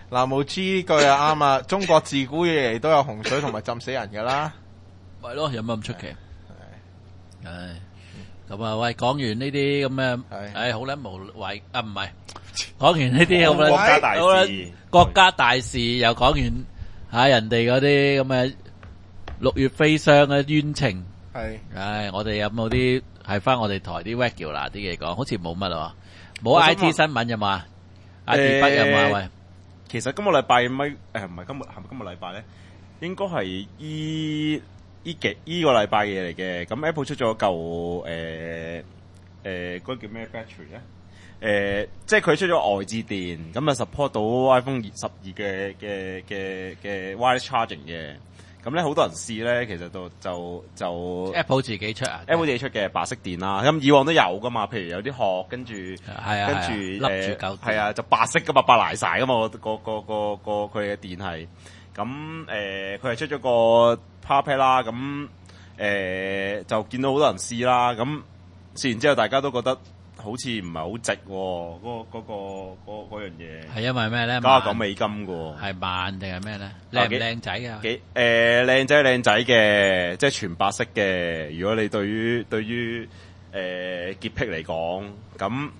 嗱，冇知呢句啊啱啊！中國自古以嚟都有洪水同埋浸死人噶啦， 咪咯，有乜咁出奇？唉，咁啊，喂，講完呢啲咁嘅，唉，好撚無謂啊，唔係，講完呢啲咁嘅國家大事， 國家大事又講完吓人哋嗰啲咁嘅6月飛霜嘅冤情， 係， 唉，我哋有冇啲係翻我哋台啲 regular 啲嘢講？好似冇乜啊，冇 IT 新聞有嘛？IT 筆有嘛？喂， 其實今個禮拜唔係今個禮拜咧，應該係依個禮拜嘢嚟嘅。咁 Apple 出咗嚿嗰個叫咩 battery 咧？即係佢出咗外置電，咁啊 support 到 iPhone 12嘅 wireless charging 嘅。咁咧好多人試咧，其實就 Apple 自己出啊 ，Apple 自己出嘅白色電啦。咁以往都有噶嘛，譬如有啲殼跟住笠住嚿電， 係啊，就白色噶嘛，白賴晒噶嘛，佢嘅電係。咁佢係出咗個 Power Pack 啦，咁就見到好多人試啦。咁試完之後，大家都覺得好似唔係好值喎，嗰樣嘢。 係因為咩咧 ？$99嘅喎。 係慢定係咩咧？靚唔靚仔啊？ 靚仔嘅，即係全白色嘅。如果你對於潔癖嚟講，咁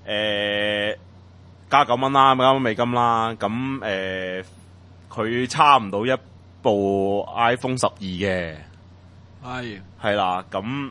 加$9啦，$9啦。咁佢差唔到一部 iPhone 12嘅。係啦，咁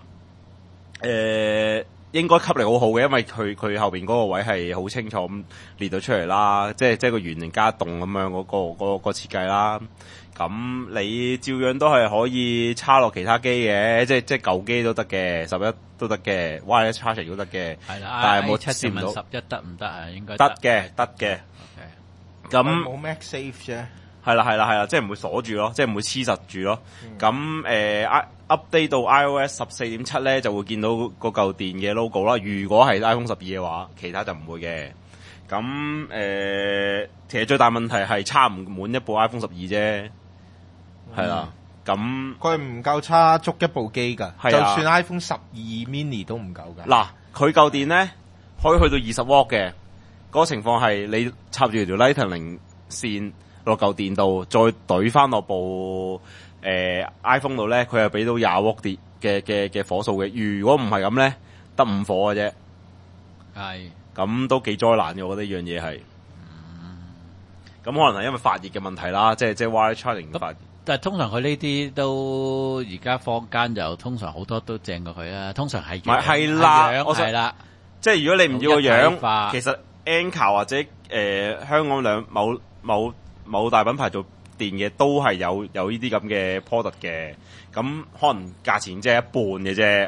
應該吸力好好嘅，因為佢後邊嗰個位係好清楚咁列到出嚟啦，即係個圓形加洞咁樣嗰個設計啦。咁你照樣都係可以插落其他機嘅，即係舊機都得嘅，11都得嘅 wireless charging 都得嘅。 係啦， 但係冇 7 唔到 11得唔得啊？應該得嘅。咁冇 MagSafe 啫。 係啦，即係唔會鎖住咯，即係唔會黐實住咯。咁update 到 iOS 14.7咧，就會見到嗰嚿電嘅 logo 啦。如果係 iPhone 12嘅話，其他就唔會嘅。咁其實最大問題係差唔滿一部 iPhone 12啫。係啦，咁佢唔夠差足一部機㗎。 係啊， 就算 iPhone 12 mini 都唔夠㗎。 嗱，佢嚿電咧可以去到20W嘅。嗰個情況係你插住條 Lightning 線落嚿電度，再懟翻落部iPhone 度咧，佢係俾到20W嘅火數嘅。如果唔係咁咧，得5火嘅啫。 係，咁都幾災難嘅，我覺得呢樣嘢係。咁可能係因為發熱嘅問題啦，即係 wireless charging 發熱。 但係通常佢呢啲都而家坊間就通常好多都正過佢啦。通常係係啦， 係啦， 即係如果你唔要個樣，其實 Anker 或者香港某大品牌做電嘅都係有呢啲咁嘅 product 嘅。咁可能價錢即係一半嘅啫。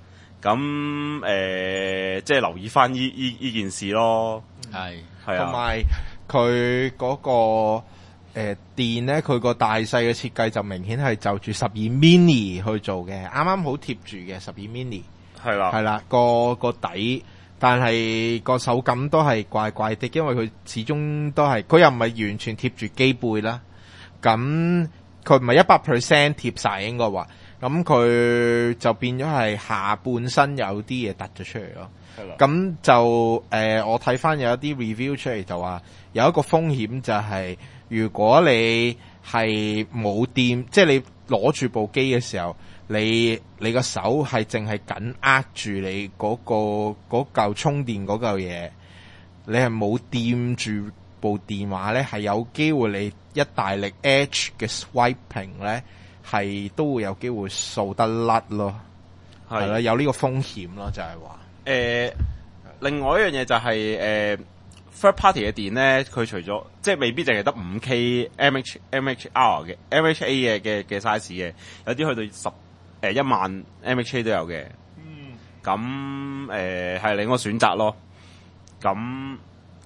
咁即係留意翻呢件事咯。係啊， 同埋佢嗰個電咧，佢個大細嘅設計就明顯係就住12 mini 去做嘅，啱啱好貼住嘅12 mini 係啦個底，但係個手感都係怪怪的，因為佢始終都係佢又唔係完全貼住機背啦，咁佢唔係100% 貼晒應該話，咁佢就變咗係下半身有啲嘢突咗出嚟咯。咁就我睇翻有一啲 review 出嚟就話有一個風險就係如果你係冇電，即係你攞住部機嘅時候，你個手係淨係緊握住你嗰嚿充電嗰嚿嘢，你係冇掂住部電話咧，係有機會你一大力 Edge 嘅 swiping 咧，係都會有機會掃得甩咯，係啦，有呢個風險咯，就係話。 另外一樣嘢就係third party 嘅電咧，佢除咗即係未必淨係得5K MHR 嘅 MHA 嘅 size 嘅，有啲去到1萬 MHA 都有嘅。咁係另一個選擇咯。咁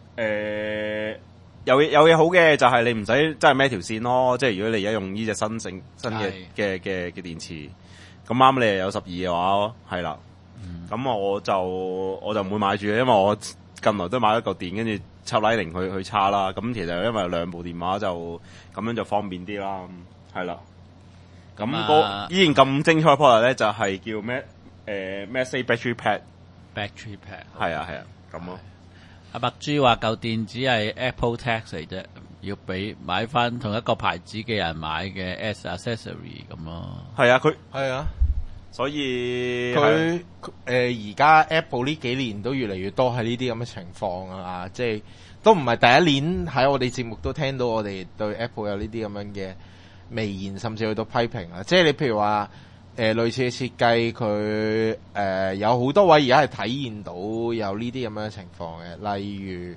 有嘢好嘅就係你唔使真係孭條線咯。即係如果你而家用呢隻新嘅電池，咁啱你又有12嘅話，係啦。咁我就唔會買住，因為我近來都買咗嚿電，跟住插 Lightning去插啦。咁其實因為有兩部電話就咁樣就方便啲啦，係啦。咁依然咁精彩嘅 product 咧，就係叫咩？MagSafe Battery Pack 係啊，咁咯。 阿麥豬話嚿電只係 Apple Tax 嚟啫， 要買翻同一個牌子嘅人買嘅 as accessory 咁咯。 係啊，佢係啊， 所以佢而家 Apple 呢幾年都越嚟越多係呢啲咁嘅情況啊，即係都唔係第一年喺我哋節目都聽到我哋對 Apple 有呢啲咁樣嘅微言，甚至去到批評啊。即係你譬如話類似嘅設計，佢有好多位而家係體現到有呢啲咁樣嘅情況嘅，例如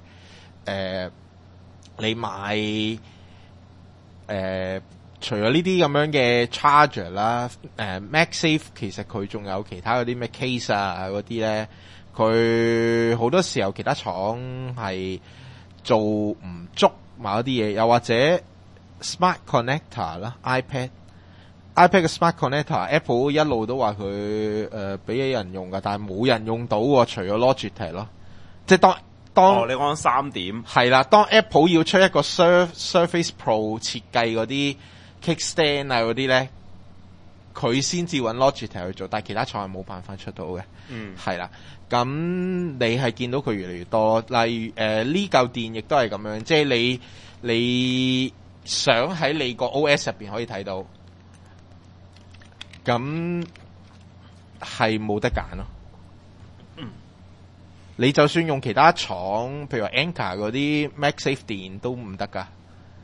你買除咗呢啲咁樣嘅 charger 啦，MagSafe 其實佢仲有其他嗰啲咩 case 啊嗰啲咧，佢好多時候其他廠係做唔足某一啲嘢，又或者 Smart Connector 啦 ，iPad 嘅 Smart Connector，Apple 一路都話佢俾人用㗎，但係冇人用到喎，除咗 Logitech 咯，即係當你講3點係啦，當 Apple 要出一個 Surface Pro 設計嗰啲 kickstand 啊嗰啲咧，佢先至揾 Logitech 去做，但係其他廠係冇辦法出到嘅。係啦，咁你係見到佢越嚟越多，例如呢嚿電亦都係咁樣，即係你想喺你個 OS 入邊可以睇到，咁係冇得揀咯。你就算用其他廠，譬如話 Anker 嗰啲 MagSafe 電都唔得噶，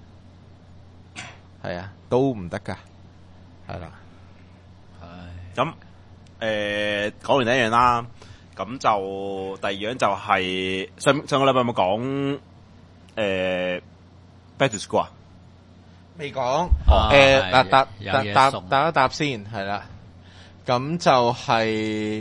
係啊，都唔得噶，係啦。 咁講完第一樣啦，咁就第二樣就係上個禮拜有冇講Back to School 啊？ 未講， 答答一答先，係啦。咁就係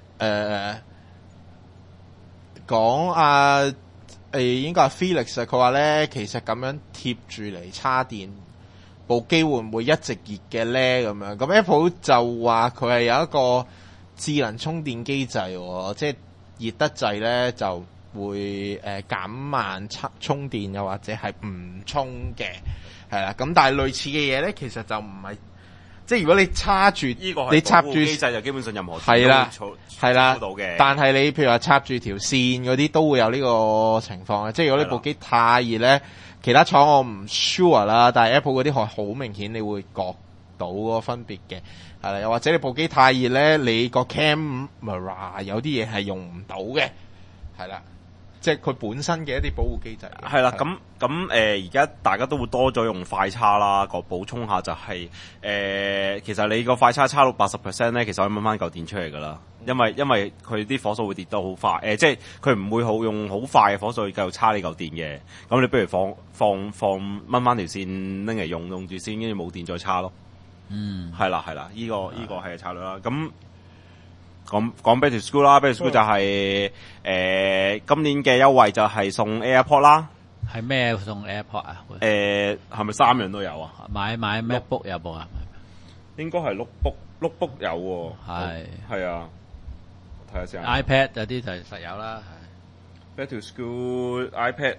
講應該係 Felix 啊，佢話咧其實咁樣貼住嚟插電，部機會唔會一直熱嘅咧？咁樣，咁 Apple 就話佢係有一個智能充電機制，即係熱得滯咧就會減慢充電，又或者係唔充嘅，係啦。咁但係類似嘅嘢咧，其實就唔係。即係如果你插住呢個，你插住機制就基本上任何係啦，係啦到嘅。 但係你譬如話插住條線嗰啲都會有呢個情況嘅。即係如果你部機太熱咧，其他廠我唔 sure 啦，但係 Apple 嗰啲係好明顯你會覺到嗰個分別嘅，係啦。又或者你部機太熱咧，你個 camera 有啲嘢係用唔到嘅，係啦。即係佢本身嘅一啲保護機制。 係啦，咁而家大家都會多咗用快叉啦。個補充下就係其實你個快叉叉到80% 咧，其實可以掹翻嚿電出嚟噶啦。因為佢啲火數會跌得好快，即係佢唔會用好快嘅火數去繼續叉你嚿電嘅。咁你不如放掹翻條線拎嚟用住先，跟住冇電再叉咯。係啦，呢個係策略啦。咁講 Back to School 啦 ，Back to School 就係今年嘅優惠就係送 AirPod 啦。 係咩送 AirPod 啊？ 係咪3樣都有啊？ 買 MacBook 有冇啊？ 應該係 notebook 有喎。係啊，睇下先。 iPad 有啲就實有啦。 Back to School iPad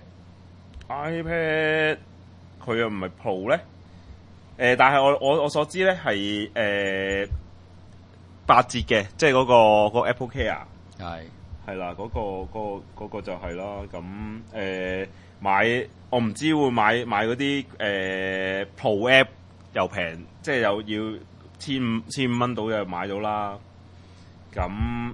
佢又唔係 Pro 咧。但係我所知咧係8折嘅，即係嗰個 Apple Care 係啦，嗰個就係啦。咁買我唔知會買嗰啲Pro App 又平，即係又要1500蚊到就買到啦。咁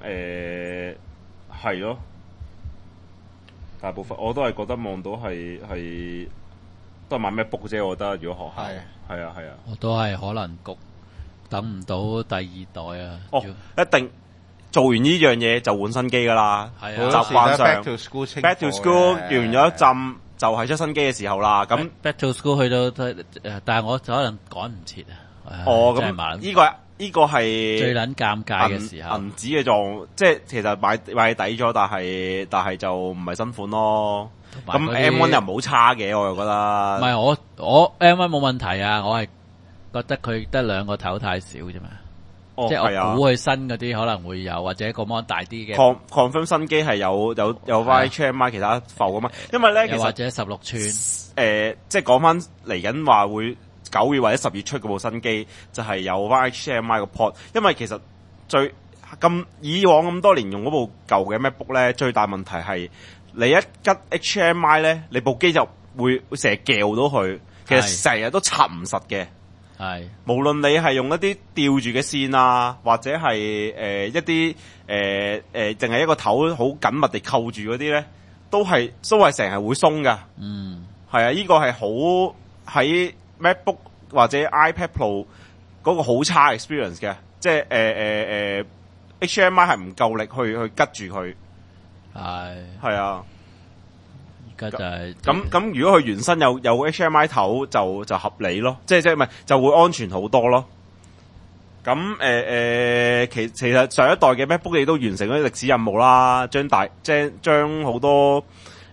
係咯，大部分我都係覺得望到係都係買 MacBook 啫。我覺得如果學校係啊， 我都係可能焗。等唔到第二代啊！ 一定做完呢樣嘢就換新機噶啦，習慣上 Back to School 完咗一陣就係出新機嘅時候啦。咁 Back to School 去到，但係我可能趕唔切啊！ 咁呢個係最撚尷尬嘅時候， 銀紙嘅狀，即係其實買抵咗，但係就唔係新款咯。咁 M1 又唔好差嘅，我又覺得。 唔係我 M1 冇問題啊，我係覺得佢得2個頭太少啫嘛。即係我估佢新嗰啲可能會有，或者個 mon 大啲嘅。 confirm 新機係有 HDMI 其他埠噶嘛？因為咧其實或者16寸即係講翻嚟緊話會9月或者10月出嗰部新機，就係有 HDMI 個 port。因為其實以往咁多年用嗰部舊嘅 MacBook 咧，最大問題係你一吉 HDMI 咧，你部機就會成日撬到佢，其實成日都插唔實嘅。 係， 無論你係用一啲吊住嘅線啊，或者係一啲淨係一個頭好緊密地扣住嗰啲咧，都係成日會鬆噶。係啊，呢個係好喺 MacBook 或者 iPad Pro 嗰個好差 experience 嘅，即係HDMI 係唔夠力去拮住佢。係啊。 而家就係咁，如果佢原身有 HDMI 頭就合理咯，即係唔係就會安全好多咯。咁其實上一代嘅 MacBook 你都完成咗歷史任務啦，將好多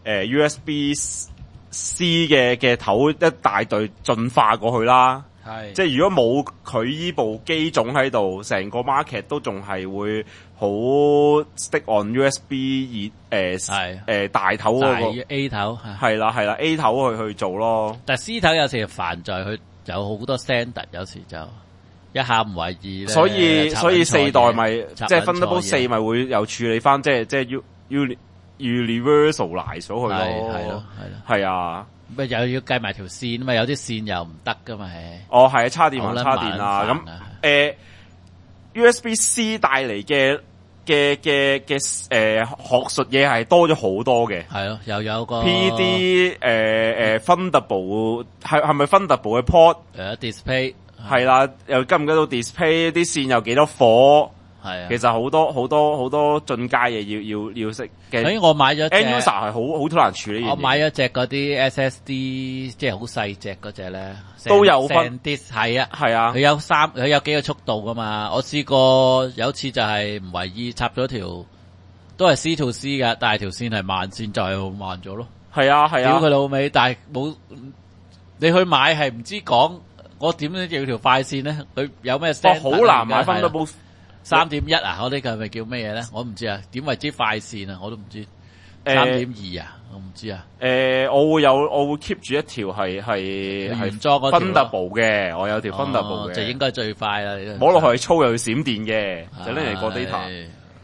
USB-C 嘅頭一大隊進化過去啦。係，即係如果冇佢依部機種喺度，成個 market 都仲係會好 stick on USB 大頭嗰個 A 頭， 係啦 A 頭去做咯。 但係 C 頭有時煩在佢有好多 standard，有時就一下唔為意咧。 所以四代咪即係 Thunderbolt 4咪會又處理翻，即係universalize 咗佢咯。係啊。 咪又要計埋條線嘛，有啲線又唔得噶嘛， 係啊，插電還插電啊，咁USB-C 帶嚟嘅學術嘢係多咗好多嘅，係咯，又有個 PD Thunderbolt 係咪 Thunderbolt 嘅 port display 係啦，又跟唔跟到 display 啲線有幾多火？係啊，其實好多進階嘢要識嘅。 所以我買咗隻 End user 係好難處理。 我買咗隻嗰啲 SSD，即係好細隻嗰隻咧， 都有分 disk 係啊，佢有幾個速度噶嘛。我試過有次就係唔為意插咗條都係 C to C 噶，但係條線係慢線就係慢咗咯。係啊，屌佢老味，但係冇你去買係唔知講我點樣要條快線咧？佢有咩聲？ 好難買分都冇。 3.1啊，我呢個係咪叫咩嘢咧？我唔知啊，點為之快線啊？我都唔知。3.2啊，我唔知啊。 我會 keep 住一條係裝嗰條 Thunderbolt 嘅，我有條 Thunderbolt 嘅， 就應該最快啦。 摸落去粗又要閃電嘅，就拎嚟過 data。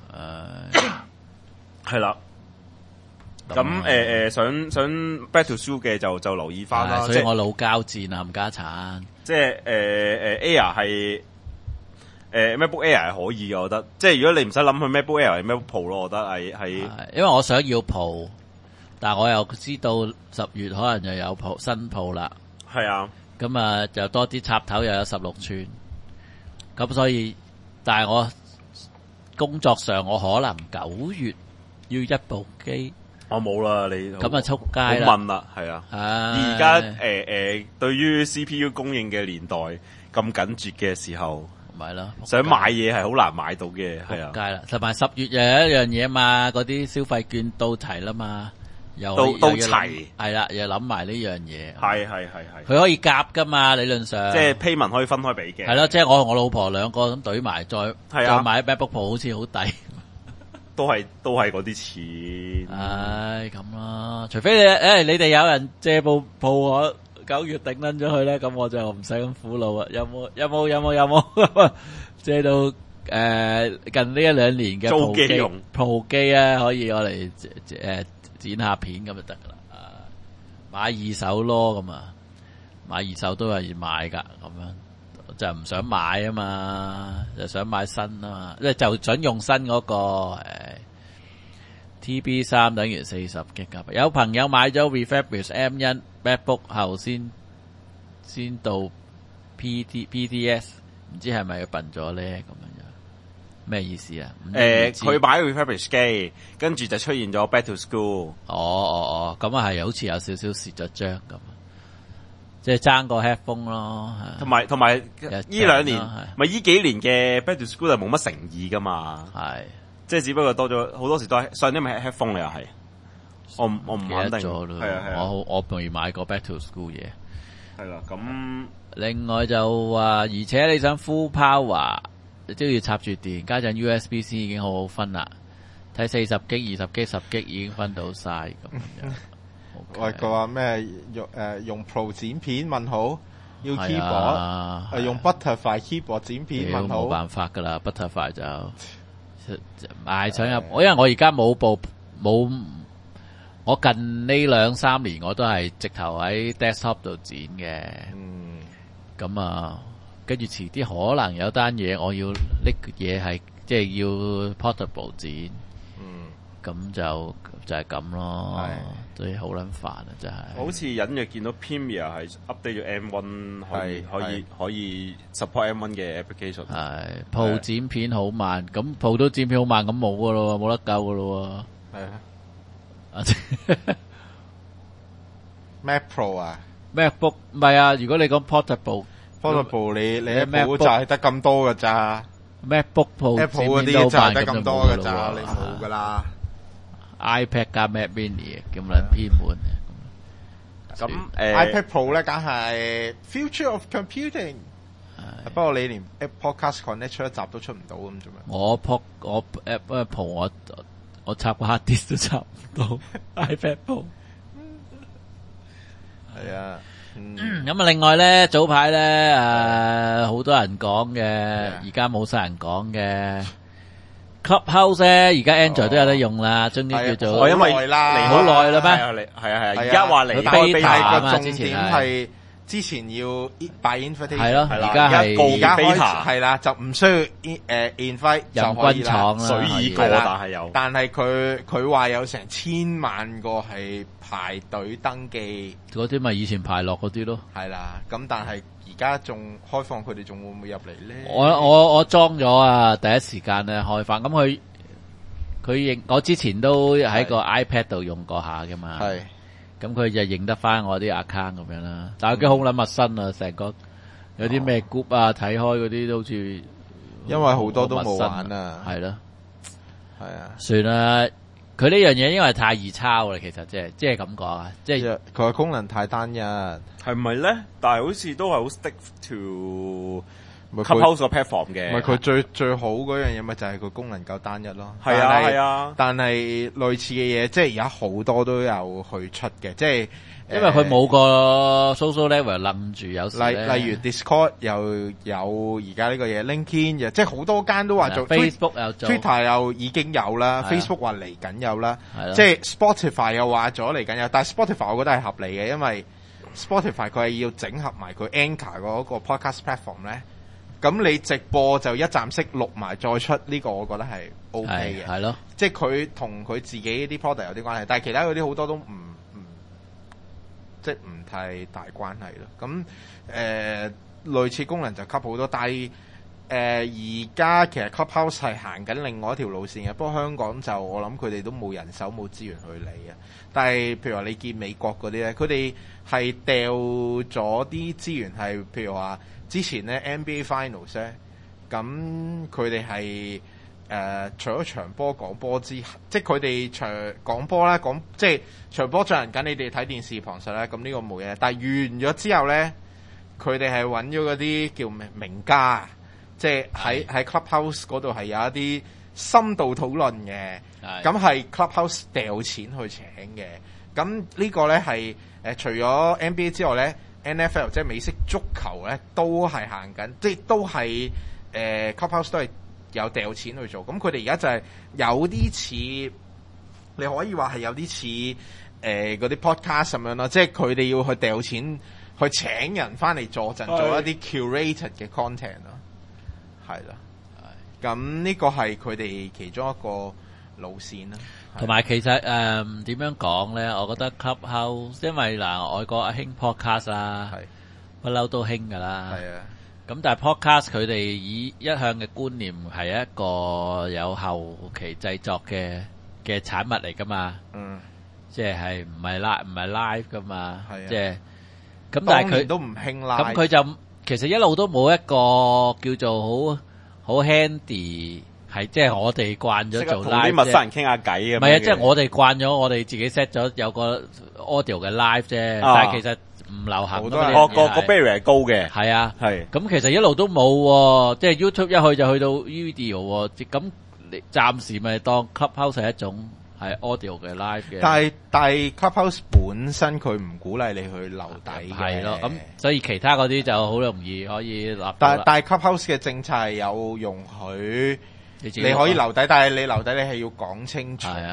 係啦。咁想 Back to School 嘅就留意翻啦。 所以我老交戰啊，冚家鏟。 即係Air 係。MacBook Air 係可以嘅，我覺得。即係如果你唔使諗去 MacBook Air 係 MacBook Pro 咯，我覺得係。 因為我想要 Pro，但係我又知道10月可能就有新 Pro 啦。 係啊。咁啊，就多啲插頭，又有16寸。咁所以，但係我工作上我可能9月要一部機。 我冇啦，你。 咁啊，出街啦。 好問啦，係啊。而家對於 CPU 供應嘅年代咁緊絀嘅時候。 咪咯， 想買嘢係好難買到嘅，係啊。 梗係啦，同埋10月又有一樣嘢嘛，嗰啲消費券到齊啦嘛， 都齊， 係啦，又諗埋呢樣嘢。 係。 佢可以夾噶嘛，理論上。 即係 payment 可以分開俾嘅。 係咯，即係我同我老婆兩個咁懟埋，再買 MacBook Pro 好似好抵。 都係嗰啲錢。 唉，咁啦，除非你哋有人借部鋪我。9月頂撚咗佢咧，咁我就唔使咁苦惱啊！有冇借到近呢1-2年嘅租機用鋪機啊，可以我嚟剪下片咁就得噶啦。買二手咯咁啊，買二手都係買噶，咁樣就唔想買啊嘛，就想買新啊嘛，即係就準用新嗰個TB3等於40 G。有朋友買咗 Refabric M1 MacBook 後先到 PTS， 唔知係咪笨咗咧？咁樣咩意思啊？ 佢買 Refabric 機，跟住就出現咗 Back to School。 咁啊係，好似有少少蝕咗張咁，即係爭個 headphone 咯。 同埋呢兩年，咪呢幾年嘅 Back to School 就冇乜誠意噶嘛。係。即係只不過多咗好多時都係上啲咪 headphone 你又係，我唔肯定。係我未買過 Back to School 嘢。 係啦，咁另外就話，而且你想 full power 都要插住電，加上 USB-C 已經好好分啦。睇40 G、20 G、10 G 已經分到晒咁樣。 喂，佢話咩用 Pro 剪片問好，要 keyboard，用 Butterfly keyboard 剪片問好。 冇辦法噶啦 ，Butterfly 就。想入，因為我而家冇我近呢2-3年我都係直頭喺 desktop 度剪嘅。咁啊，跟住遲啲可能有單嘢我要拎嘢係即係要 portable 剪。咁就係咁咯，所以好撚煩啊！真係。 好似隱約見到 Premiere 係 update 咗 M1，可以 support M1 嘅 application。 係鋪剪片好慢，咁鋪都剪片好慢，咁冇噶咯，冇得救噶咯。 係啊。Mac Pro 啊 ，MacBook 唔係啊，如果你講 portable， 你一部就係得咁多噶咋 ？MacBook Pro Apple 嗰啲就係得咁多噶咋，你冇噶啦。 iPad 加 Mac Mini 咁樣偏門咁 iPad Pro 咧，梗係 Future of Computing。不過你連 Podcast Connect 出一集都出唔到咁做咩？ 我 Apple 我插個 hard disk 都插唔到 iPad Pro。 係啊， 咁啊，另外咧，早排咧好多人講嘅，而家冇晒人講嘅。Clubhouse 咧，而家 Android 都有得用啦，終於叫做因為嚟好耐啦咩？ 係啊，而家話嚟 beta 個重點係之前要 by invitation 係咯，而家開始係啦，就唔需要invite 就可以啦， 水已過，但係佢話有成1000萬個係排隊登記， 嗰啲咪以前排落嗰啲咯， 係啦，咁但係。而家仲開放，佢哋仲會唔會入嚟咧？ 我裝咗啊！第一時間咧開放，咁佢認我之前都喺個 iPad 度用過下噶嘛。係，咁佢就認得翻我啲 account 咁樣啦。但係佢好撚陌生啊，成個有啲咩 group 啊，睇開嗰啲都好似， 因為好多都冇玩啊。係咯，係啊， 算啦。佢呢樣嘢因為太易抄啦，其實即係咁講啊，即係佢嘅功能太單一，係咪咧？但係好似都係好 stick to Clubhouse 個 platform 嘅。 唔係佢最好嗰樣嘢，咪就係佢功能夠單一咯。 係啊係啊， 但係類似嘅嘢，即係而家好多都有去出嘅，即係。 因為佢冇個 social level 冧住，有時例如 Discord 又有而家呢個嘢 ，LinkedIn 又即係好多間都話做 ，Facebook 又做 ，Twitter 又已經有啦 ，Facebook 話嚟緊有啦，即係 Spotify 又話咗嚟緊有，但係 Spotify 我覺得係合理嘅，因為 Spotify 佢係要整合埋佢 Anchor 嗰個 podcast platform 咧，咁你直播就一站式錄埋再出呢個，我覺得係 OK 嘅， 係咯， 即係佢同佢自己啲 product 有啲關係，但係其他嗰啲好多都唔。即係唔太大關係咯，咁類似功能就吸好多，但係而家其實 Clubhouse 係行緊另外一條路線嘅，不過香港就我諗佢哋都冇人手冇資源去理啊。但係譬如話你見美國嗰啲咧，佢哋係掉咗啲資源係，譬如話之前咧 NBA Finals 咧，咁佢哋係。除咗場波講波之，即係佢哋場講波啦，即係場波進行緊，你哋睇電視旁述啦，咁呢個冇嘢。但係完咗之後咧，佢哋係揾咗嗰啲叫名家，即係喺 Clubhouse 嗰度係有一啲深度討論嘅，咁係 Clubhouse 掉錢去請嘅。咁呢個咧係除咗 NBA 之外咧 ，NFL 即係美式足球咧都係行緊，即係都係Clubhouse 都係。有掉錢去做，咁佢哋而家就係有啲似，你可以話係有啲似嗰啲 podcast 咁樣咯，即係佢哋要去掉錢去請人翻嚟坐陣，做一啲 curated 嘅 content 咯，係啦，咁呢個係佢哋其中一個路線啦。 同埋其實點樣講咧？我覺得 Clubhouse 因為外國興 podcast 啦，不嬲都興噶啦。係啊。咁但係 podcast 佢哋以一向嘅觀念係一個有後期製作嘅產物嚟噶嘛，即係唔係 live 噶嘛，即係咁但係佢都唔興 live， 咁佢就其實一路都冇一個叫做好 handy， 係即係我哋慣咗做 live， 同啲陌生人傾下偈啊， 唔係啊，即係我哋慣咗我哋自己 set 咗有個 audio 嘅 live 啫，但係其實。唔流行， 個 barrier 係高嘅， 係啊，係咁其實一路都冇，即係 YouTube 一去就去到 video，咁你暫時咪當 Clubhouse 係一種係 audio 嘅 live 嘅。 但係 Clubhouse 本身佢唔鼓勵你去留底嘅， 係咯，咁所以其他嗰啲就好容易可以立。 但係 Clubhouse 嘅政策係有容許你可以留底，但係你留底你係要講清楚咯。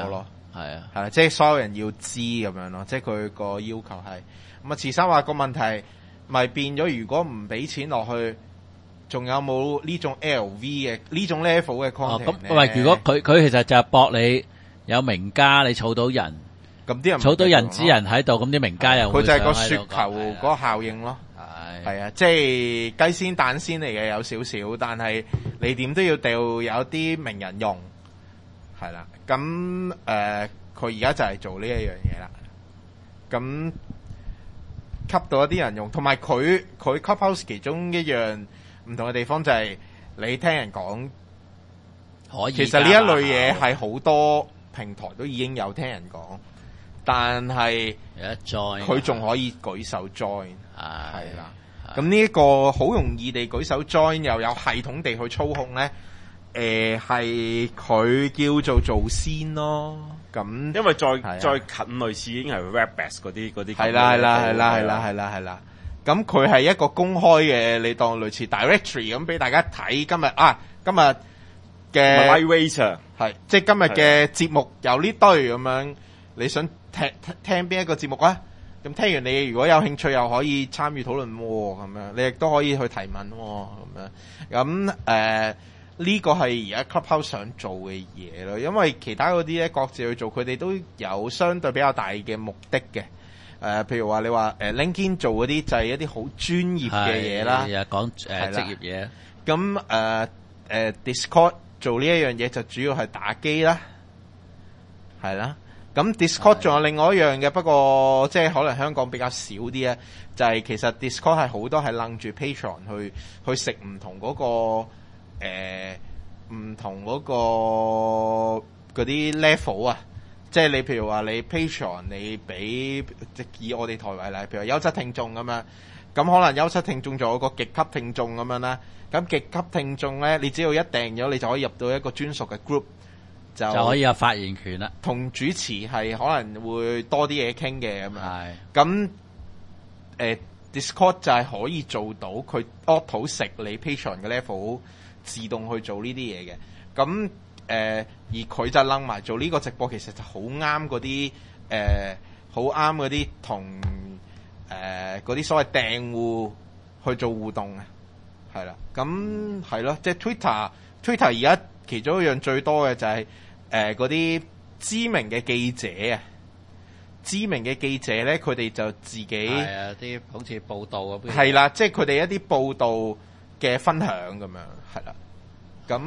係啦，即係所有人要知咁樣咯，即係佢個要求係。咁啊，慈生話個問題咪變咗，如果唔俾錢落去，仲有冇呢種 LV 嘅呢種 level 嘅 content 咧？ 咁喂，如果佢其實就係博你有名家，你儲到人， 咁啲人儲到人之人喺度，咁啲名家又佢就係個雪球嗰個效應咯。係啊，即係雞先蛋先嚟嘅有少少，但係你點都要掉有啲名人用，係啦。咁佢而家就係做呢一樣嘢啦。咁吸到一啲人用，同埋佢 Clubhouse 其中一樣唔同嘅地方就係你聽人講， 可以。 其實呢一類嘢係好多平台都已經有聽人講，但係佢仲可以舉手 join， 係啦。咁呢一個好容易地舉手 join， 又有系統地去操控咧，係佢叫做先咯。咁因為再近類似已經係 Webex 嗰啲係啦。咁佢係一個公開嘅，你當類似 directory 咁俾大家睇。今日嘅 lightweight 係即係今日嘅節目有呢堆咁樣，你想聽邊一個節目啊？咁聽完你如果有興趣又可以參與討論咁樣，你亦都可以去提問咁樣。咁呢個係而家 Clubhouse 想做嘅嘢咯，因為其他嗰啲咧各自去做，佢哋都有相對比較大嘅目的嘅。譬如話你話LinkedIn 做嗰啲就係一啲好專業嘅嘢啦， 講職業嘢。 咁Discord 做呢一樣嘢就主要係打機啦，係啦。咁 Discord 仲有另外一樣嘅，不過即係可能香港比較少啲咧，就係其實 Discord 係好多係楞住 Patreon 去食唔同嗰個唔同嗰個嗰啲 level 啊。即係你譬如話你 Patreon 你俾即以我哋台為例，譬如話優質聽眾咁樣，咁可能優質聽眾仲有個極級聽眾咁樣啦。咁極級聽眾咧，你只要一訂咗，你就可以入到一個專屬嘅 group，就可以有發言權啦。 同主持係可能會多啲嘢傾嘅咁樣。咁Discord 就係可以做到佢 auto 食你 Patreon 嘅 level， 自動去做呢啲嘢嘅。咁而佢就掕埋做呢個直播，其實就好啱嗰啲好啱嗰啲同嗰啲所謂訂戶去做互動啊，係啦，咁係咯，即係 Twitter 而家其中一樣最多嘅就係嗰啲知名嘅記者啊，知名嘅記者咧，佢哋就自己係啊啲好似報道咁， 係啦，即係佢哋一啲報道嘅分享咁樣，係啦，咁。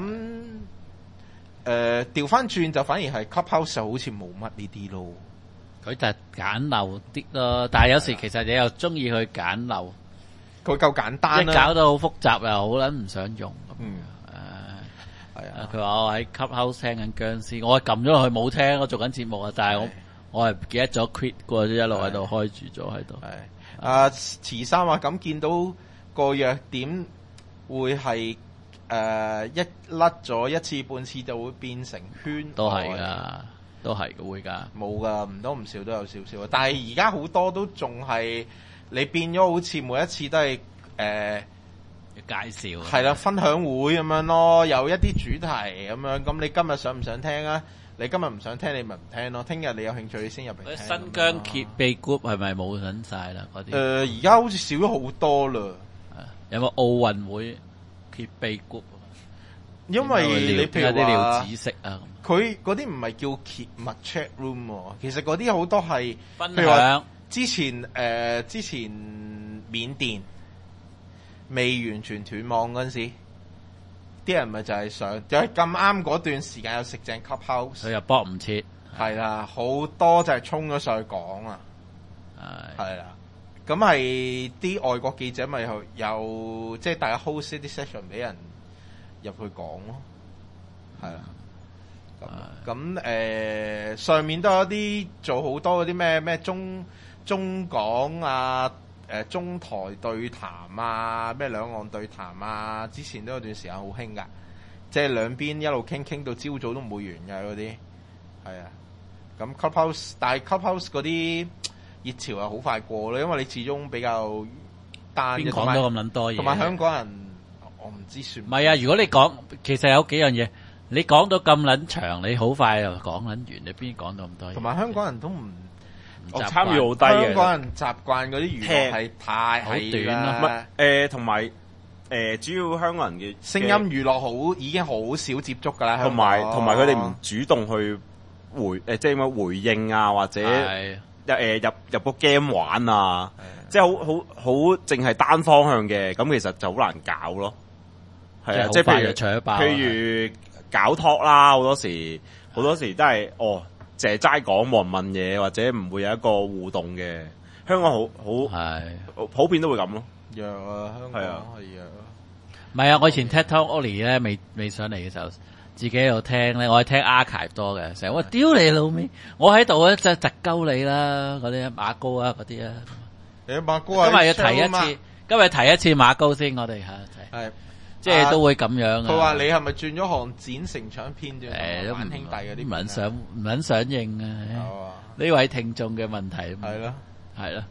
調翻轉就反而係 Clubhouse 好似冇乜呢啲咯， 佢就係簡陋啲咯。但係有時其實你又中意去簡陋，佢夠簡單啦， 搞到好複雜又好撚唔想用咁。係啊，佢話我喺 Clubhouse 聽緊僵屍，我撳咗落去冇聽，我做緊節目啊，但係我係唔記得咗 quit 過咗，一路喺度開住咗喺度。 係慈生話咁見到個弱點會係。一甩咗一次半次就會變成圈， 都係噶，都係會噶， 冇噶，唔多唔少都有少少。但係而家好多都仲係你變咗，好似每一次都係介紹， 係啦，分享會咁樣咯，有一啲主題咁樣。咁你今日想唔想聽啊？你今日唔想聽，你咪唔聽咯。聽日你有興趣，你先入嚟聽。 新疆揭秘 group 係咪冇緊晒啦？嗰啲而家好似少咗好多啦。 有冇奧運會？揭秘 group， 因為你譬如話知識啊， 佢嗰啲唔係叫揭密 chat room， 其實嗰啲好多係分享。 之前緬甸未完全斷網嗰陣時，啲人咪就係想，就係咁啱嗰段時間又食正 Clubhouse， 佢又搏唔切， 係啦，好多就係衝咗上去講啊，係啦。咁係啲外國記者咪有即係大家 host 啲 session 俾人入去講咯，係啦。咁上面都有啲做好多嗰啲咩中港啊，中台對談啊，咩兩岸對談啊，之前都有段時間好興噶，即係兩邊一路傾到朝早都唔會完㗎嗰啲，係啊。咁 Clubhouse， 但係 Clubhouse 嗰啲熱潮又好快過咯，因為你始終比較單嘅， 邊講到咁撚多嘢， 同埋香港人我唔知算唔係啊。如果你講其實有幾樣嘢， 你講到咁撚長，你好快又講撚完，你邊講到咁多嘢？ 同埋香港人都唔參與好低嘅， 香港人習慣嗰啲娛樂係太係啦。 同埋主要香港人嘅聲音娛樂已經好少接觸㗎啦， 同埋佢哋唔主動去即係點回應啊，或者入個 game 玩啊，即係好淨係單方向嘅，咁其實就好難搞咯。係啊，即係譬如搞 talk 啦，好多時都係淨係齋講冇人問嘢，或者唔會有一個互動嘅。香港好普遍都會咁咯。 弱啊，香港係弱。 唔係啊，我以前 TED Talk Oli 咧未上嚟嘅時候，自己喺度聽咧，我係聽 archive 多嘅，成日我屌你老味，我喺度咧就窒鳩你啦，嗰啲馬高啊嗰啲啊。 你馬高啊？ 今日要提一次馬高先，我哋係。即係都會咁樣啊！ 佢話你係咪轉咗行剪成長片段？玩兄弟嗰啲唔撚想應啊！呢位聽眾嘅問題係咯。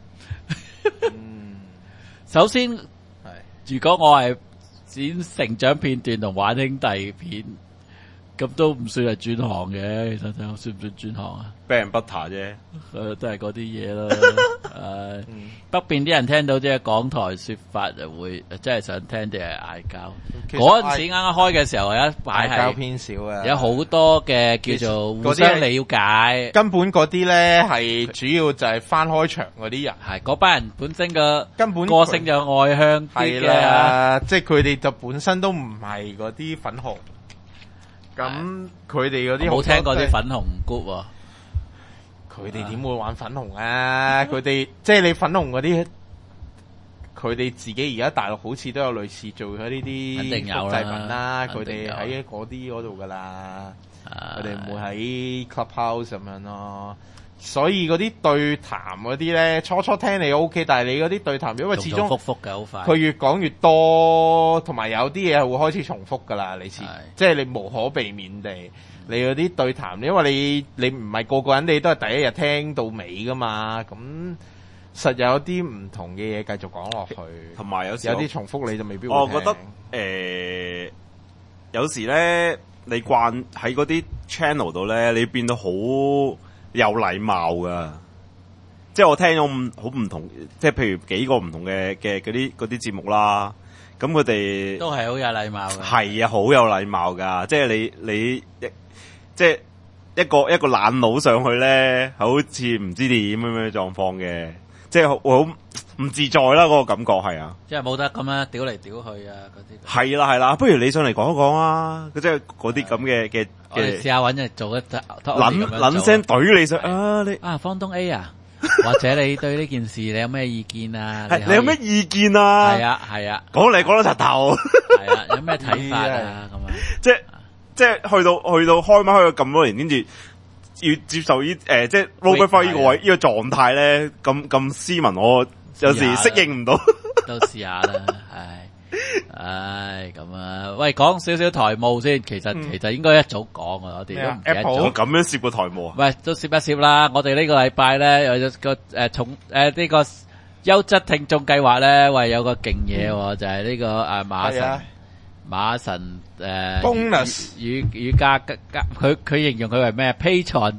首先，如果我係剪成長片段同玩兄弟片，咁都唔算係轉行嘅。其實算唔算轉行啊？ 俾人 butter 啫， 都係嗰啲嘢咯。北邊啲人聽到即係港台說法就會真係想聽啲係嗌交。嗰陣時啱啱開嘅時候，有一排係嗌交偏少啊， 有好多嘅叫做互相了解。 根本嗰啲咧係主要就係翻開場嗰啲人， 係嗰班人本身嘅根本個性就外向啲嘅，即係佢哋就本身都唔係嗰啲粉紅。咁佢哋嗰啲冇聽過啲粉紅 group 喎。 佢哋點會玩粉紅啊？佢哋即係你粉紅嗰啲，佢哋自己而家大陸好似都有類似做咗呢啲複製品啦。佢哋喺嗰啲嗰度噶啦，佢哋唔會喺 Clubhouse 咁樣咯。所以嗰啲對談嗰啲咧，初聽你 OK， 但係你嗰啲對談，因為始終重複嘅好快， 佢越講越多，同埋有啲嘢係會開始重複噶啦。你即係你無可避免地。你嗰啲對談，因為你唔係個個人，你都係第一日聽到尾噶嘛，咁實有啲唔同嘅嘢繼續講落去，同埋有啲重複你就未必會聽。 我覺得有時咧，你慣喺嗰啲 channel 度咧，你變到好有禮貌噶。即係我聽咗好唔同，即係譬如幾個唔同嘅嗰啲節目啦，咁佢哋都係好有禮貌嘅。 係啊，好有禮貌噶，即係你即係一個懶佬上去咧，好似唔知點咁樣狀況嘅，即係好唔自在啦，嗰個感覺係啊， 即係冇得咁樣屌嚟屌去啊嗰啲。 係啦，不如你上嚟講一講啊，即係嗰啲咁嘅。 我哋試下搵日做一集， 撚聲懟你上啊你方東 A 啊，或者你對呢件事你有咩意見啊？ 你有咩意見啊？ 係啊， 講嚟講到柒頭。 係啊，有咩睇法啊？咁啊， 即係去到開麥開咗咁多年，跟住要接受即係 Robert Fry 呢個位呢個狀態咧，咁斯文，我有時適應唔到。 都試下啦，唉，咁啊，喂，講少少台務先，其實應該一早講啊，我哋都唔記得咗。 咁樣攝個台務啊？ 喂，都攝一攝啦。我哋呢個禮拜咧有個呢個優質聽眾計劃咧，喂，有個勁嘢，就係呢個馬神 bonus 與加佢形容佢為咩 Patreon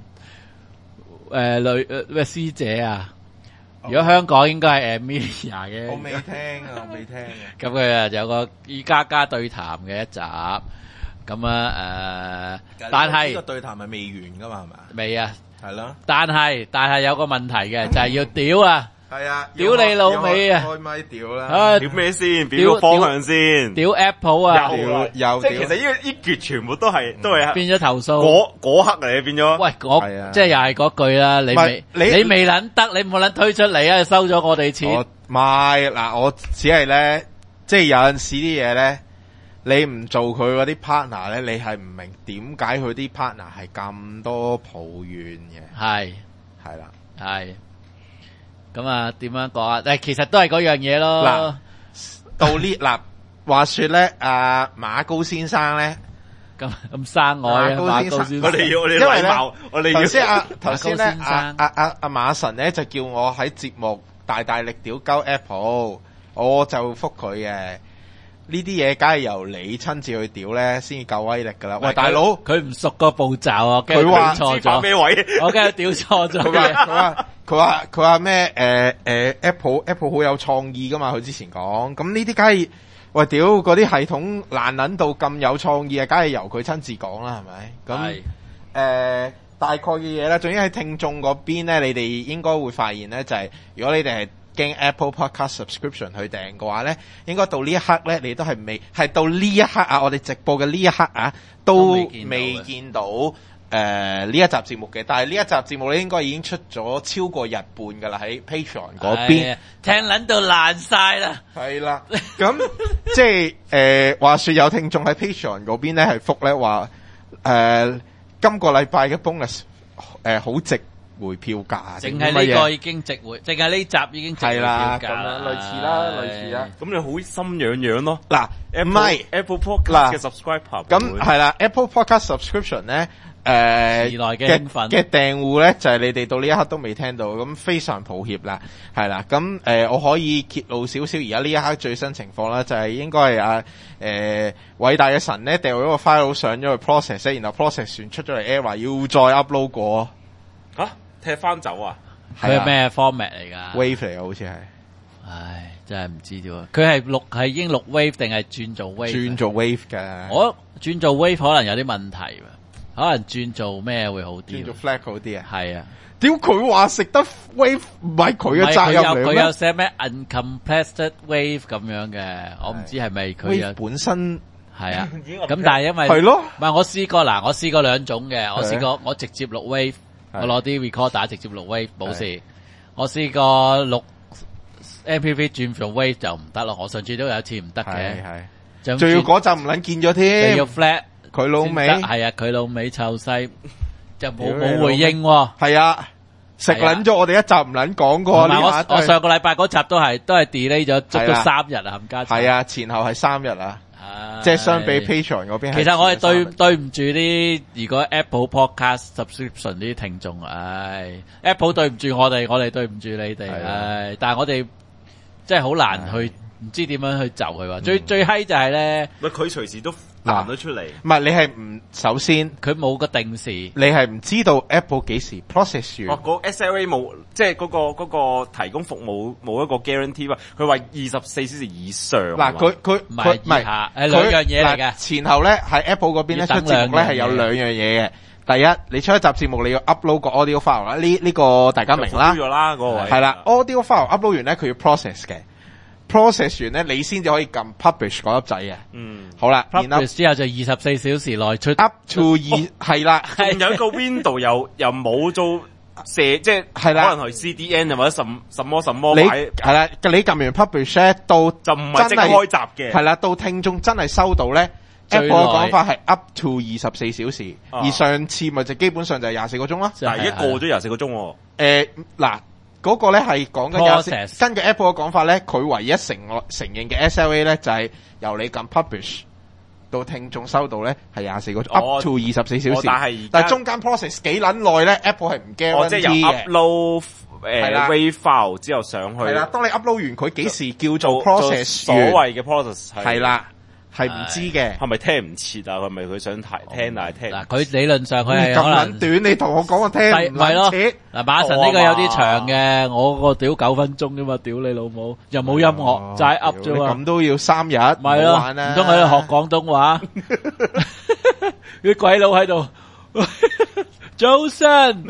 咩師姐啊？如果香港應該係 Amelia 嘅， 我未聽啊。 咁佢啊有個與加對談嘅一集，咁啊但係呢個對談係未完噶嘛，係咪？ 未啊， 係咯。 但係有個問題嘅，就係要屌啊！ 係啊， 屌你老味啊！ 開咪屌啦！ 屌咩先？屌個方向先？ 屌 Apple 啊！ 又即係其實呢橛全部都係變咗投訴。 嗰刻嚟變咗。 喂，即係又係嗰句啦，你未撚得，你冇撚推出嚟啊！收咗我哋錢。 唔係嗱，我只係咧，即係有陣時啲嘢咧，你唔做佢嗰啲 partner 咧，你係唔明點解佢啲 partner 係咁多抱怨嘅。係啦， 係。咁啊，點樣講啊？其實都係嗰樣嘢咯。 到呢嗱，話說咧，馬高先生咧， 咁生我啊，馬高先生， 我哋要禮貌，我哋要頭先咧，阿馬神咧就叫我喺節目大力屌鳩 Apple，我就覆佢嘅。 呢啲嘢梗係由你親自去屌咧，先至夠威力噶啦。喂，大佬， 佢唔熟個步驟啊， 佢話錯咗咩位？ 我梗係屌錯咗。 佢話咩？Apple 好有創意噶嘛？佢之前講，咁呢啲梗係喂屌嗰啲系統難捻到咁有創意啊，梗係由佢親自講啦，係咪？咁大概嘅嘢咧，總之喺聽眾嗰邊咧，你哋應該會發現咧，就係如果你哋係經 Apple Podcast Subscription 去訂嘅話咧，應該到呢一刻咧，你都係到呢一刻啊，我哋直播嘅呢一刻啊，都未見到呢一集節目嘅。但係呢一集節目咧，應該已經出咗超過日半噶啦，喺 Patreon 嗰邊， 聽撚到爛晒啦。 係啦，咁即係話說有聽眾喺 Patreon 嗰邊咧係覆咧話今個禮拜嘅 bonus 好值回票價， 淨係呢個已經值回，淨係呢集已經值回票價咁樣類似啦。 咁你好心癢癢咯。 嗱，唔係 Apple Podcast 嘅 subscriber， 咁係啦 ，Apple Podcast subscription 咧， 時來嘅興奮嘅訂戶咧，就係你哋到呢一刻都未聽到，咁非常抱歉啦，係啦。咁我可以揭露少少而家呢一刻最新情況啦，就係應該係偉大嘅神咧掉咗個 file 上咗去 process， 然後 process 完出咗嚟 error， 要再 upload 過。 吓踢翻走啊？ 佢係咩 format 嚟噶 ？Wave 嚟嘅好似係。 唉，真係唔知點啊！佢係已經錄 wave 定係轉做 wave？ 轉做 wave 嘅。 我轉做 wave 可能有啲問題，可能轉做咩會好啲？ 轉做 flag 好啲啊？ 係啊。 屌佢話食得 wave 唔係佢嘅責任嚟咩？ 佢有寫咩 uncompressed wave 咁樣嘅，我唔知係咪佢本身。 係啊，咁但係因為係咯， 唔係我試過兩種嘅，我試過我直接錄 wave，我攞啲 recorder 直接錄 wave 冇事。我試過錄 MP3 轉做 wave 就唔得咯，我上次都有一次唔得嘅， 仲要嗰集唔撚見咗添， 仲要 flat 佢老味， 係啊，佢老味臭西就冇回應喎， 係啊，食撚咗我哋一集唔撚講過。 我上個禮拜嗰集都係 delay 咗足足3日啊，冚家鏟。 係啊，前後係3日啊。即係相比 Patreon 嗰邊， 其實我係對唔住啲如果 Apple Podcast Subscription 啲聽眾，Apple 對唔住我哋對唔住你哋，但係我哋真係好難去，唔知點樣去就佢話。最閪就係咧， 佢隨時都彈咗出嚟。 唔係你係唔首先佢冇個定時， 你係唔知道 Apple 幾時 process 完。 個 SLA 冇，即係嗰個提供服務冇一個 guarantee 啊。佢話24小時以上。嗱， 佢唔係兩樣嘢嚟嘅。 前後咧喺 Apple 嗰邊咧出節目咧係有兩樣嘢嘅。第一，你出一集節目你要 upload 個 audio file 啦，呢個大家明啦。 咗啦嗰個位。係啦 ，audio file upload 完咧佢要 process 嘅。process 完咧，你先至可以撳 publish 嗰粒掣嘅。好啦，然後之後就24小時內出 up to 2係啦， 仲有一個 window 又冇做即係可能係 CDN 或者什麼你係啦，你撳完 publish 咧到就唔係即刻開閘嘅， 係啦，到聽眾真係收到咧 ，Apple 嘅講法係 up to 24小時，而上次咪就基本上就係24個鐘咯。 但係而家過咗24個鐘。 嗱。嗰個咧係講緊根據 Apple 嘅講法咧，佢唯一承認嘅 SLA 咧就係由你撳 publish 到聽眾收到咧係24個鐘 up to 24小時。但係中間 process 幾撚耐咧 ，Apple 係唔 guarantee 嘅。 即係由 upload wave file 之後上去。係啦， 當你 upload 完佢幾時叫做 process 所謂嘅 process 係啦。係唔知嘅， 係咪聽唔切啊？係咪佢想聽但係聽？ 嗱，佢理論上佢係咁撚短，你同我講我聽唔切。 嗱，馬神呢個有啲長嘅，我個屌9分鐘啫嘛，屌你老母，又冇音樂，齋 up 啫嘛。 咁都要3日，唔係咯？唔通喺度學廣東話？啲鬼佬喺度，早晨，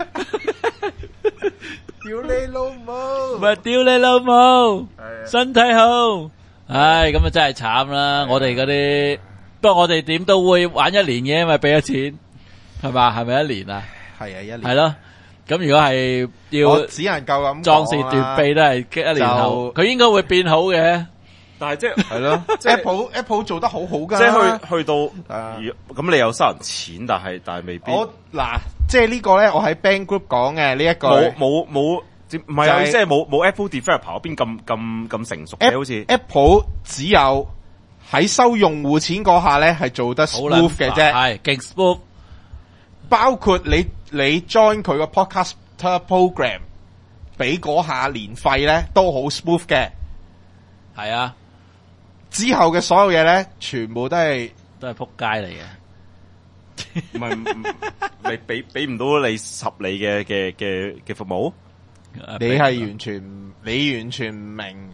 屌你老母， 唔係屌你老母，身體好。唉，咁啊真係慘啦！我哋嗰啲，不過我哋點都會玩1年嘅，因為俾咗錢，係嘛？係咪1年啊？ 係啊，1年。 係咯，咁如果係要， 只能夠咁壯士斷臂都係1年後，佢應該會變好嘅。 但係即係咯，即係 Apple 做得好好噶， 即係去到咁你又收人錢，但係未必。 嗱，即係呢個咧，我喺 Bang Group 講嘅呢一個冇。唔係啊，即係冇 Apple developer 嗰邊咁成熟嘅，好似 Apple 只有喺收用戶錢嗰下咧係做得 smooth 嘅啫， 係勁 smooth。 包括你 join 佢個 podcast program，俾嗰下年費咧都好 smooth 嘅， 係啊。 之後嘅所有嘢咧，全部都係仆街嚟嘅。 唔係你俾唔到你合理嘅服務， 你係完全唔明，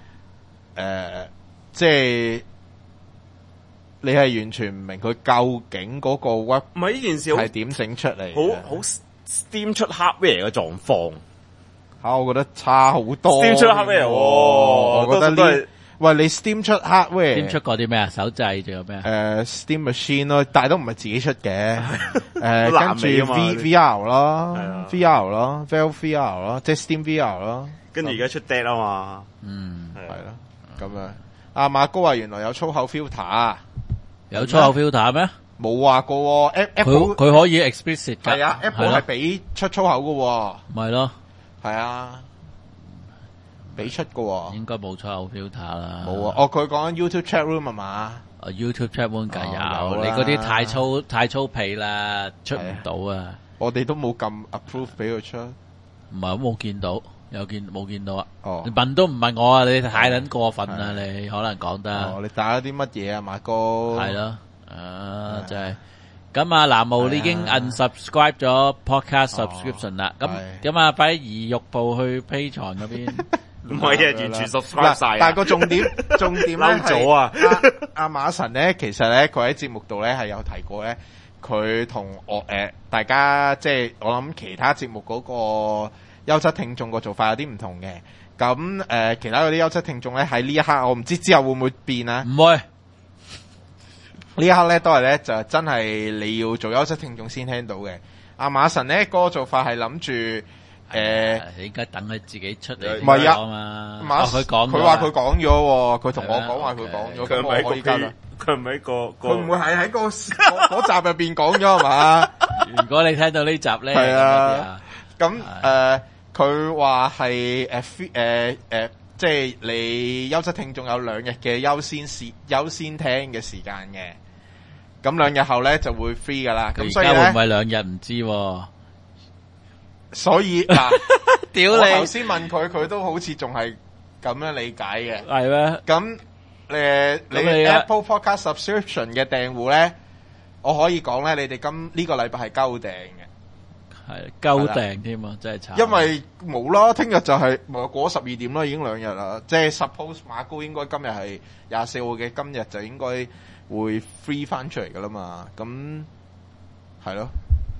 即係你係完全唔明佢究竟嗰個 web 唔係呢件事係點整出嚟， 好 Steam 出 hardware 嘅狀況我覺得差好多。 Steam 出 hardware， 我覺得都係。 喂，你 Steam 出 hardware，Steam 出過啲咩啊？手掣仲有咩 ？Steam Machine 咯，但係都唔係自己出嘅。跟住 VR 咯 ，VR 咯 ，Valve VR 咯，即係 Steam VR 咯。 跟住而家出 Dead 啊嘛， 係咯，咁樣。阿馬哥話原來有粗口 filter， 有粗口 filter 咩？ 冇話過 ，Apple 佢可以 explicit 㗎。 係啊 ，Apple 係俾出粗口㗎。 咪咯， 係啊。俾出嘅應該冇粗口 filter 啦。 冇啊！佢講緊 YouTube chat room 啊嘛。 YouTube chat room 梗有，你嗰啲太粗鄙啦，出唔到啊！ 我哋都冇咁 approve 俾佢出。 唔係，冇見到，冇見到啊！ 你問都唔問我啊！你太撚過分啦！你可能講得。 你打咗啲乜嘢啊，馬哥？ 係咯，真係。咁啊，南無已經 unsubscribe 咗 podcast subscription 啦。咁啊，快啲移玉步去 Patreon 嗰邊。 唔係啊，完全 subscribe 晒。 但係個重點咧咗啊！ 阿馬神咧，其實咧佢喺節目度咧係有提過咧，佢同大家即係我諗其他節目嗰個優質聽眾個做法有啲唔同嘅。咁其他嗰啲優質聽眾咧喺呢一刻，我唔知之後會唔會變啊？ 唔會。 呢一刻咧都係咧就真係你要做優質聽眾先聽到嘅。阿馬神咧嗰個做法係諗住。 你應該等佢自己出嚟。 唔係啊，佢話佢講咗，佢同我講話佢講咗，咁我可以跟啦。 佢唔係佢唔會係喺嗰集入邊講咗係嘛？ 如果你聽到呢集咧， 係啊。咁佢話係即係你優質聽眾有2日嘅優先聽嘅時間嘅。咁2日後咧就會 free 噶啦。咁所以咧會唔會2日唔知？ 所以嗱， 屌你！ 我頭先問佢都好似仲係咁樣理解嘅。 係咩？ 咁你 Apple Podcast Subscription 嘅訂戶咧，我可以講咧，你哋呢個禮拜係鳩訂嘅， 係鳩訂添啊，真係慘。 因為冇啦，聽日就係過12點啦，已經2日啦。即係 suppose 馬高應該今日係24號嘅，今日就應該會 free 翻出嚟噶啦嘛。咁係咯，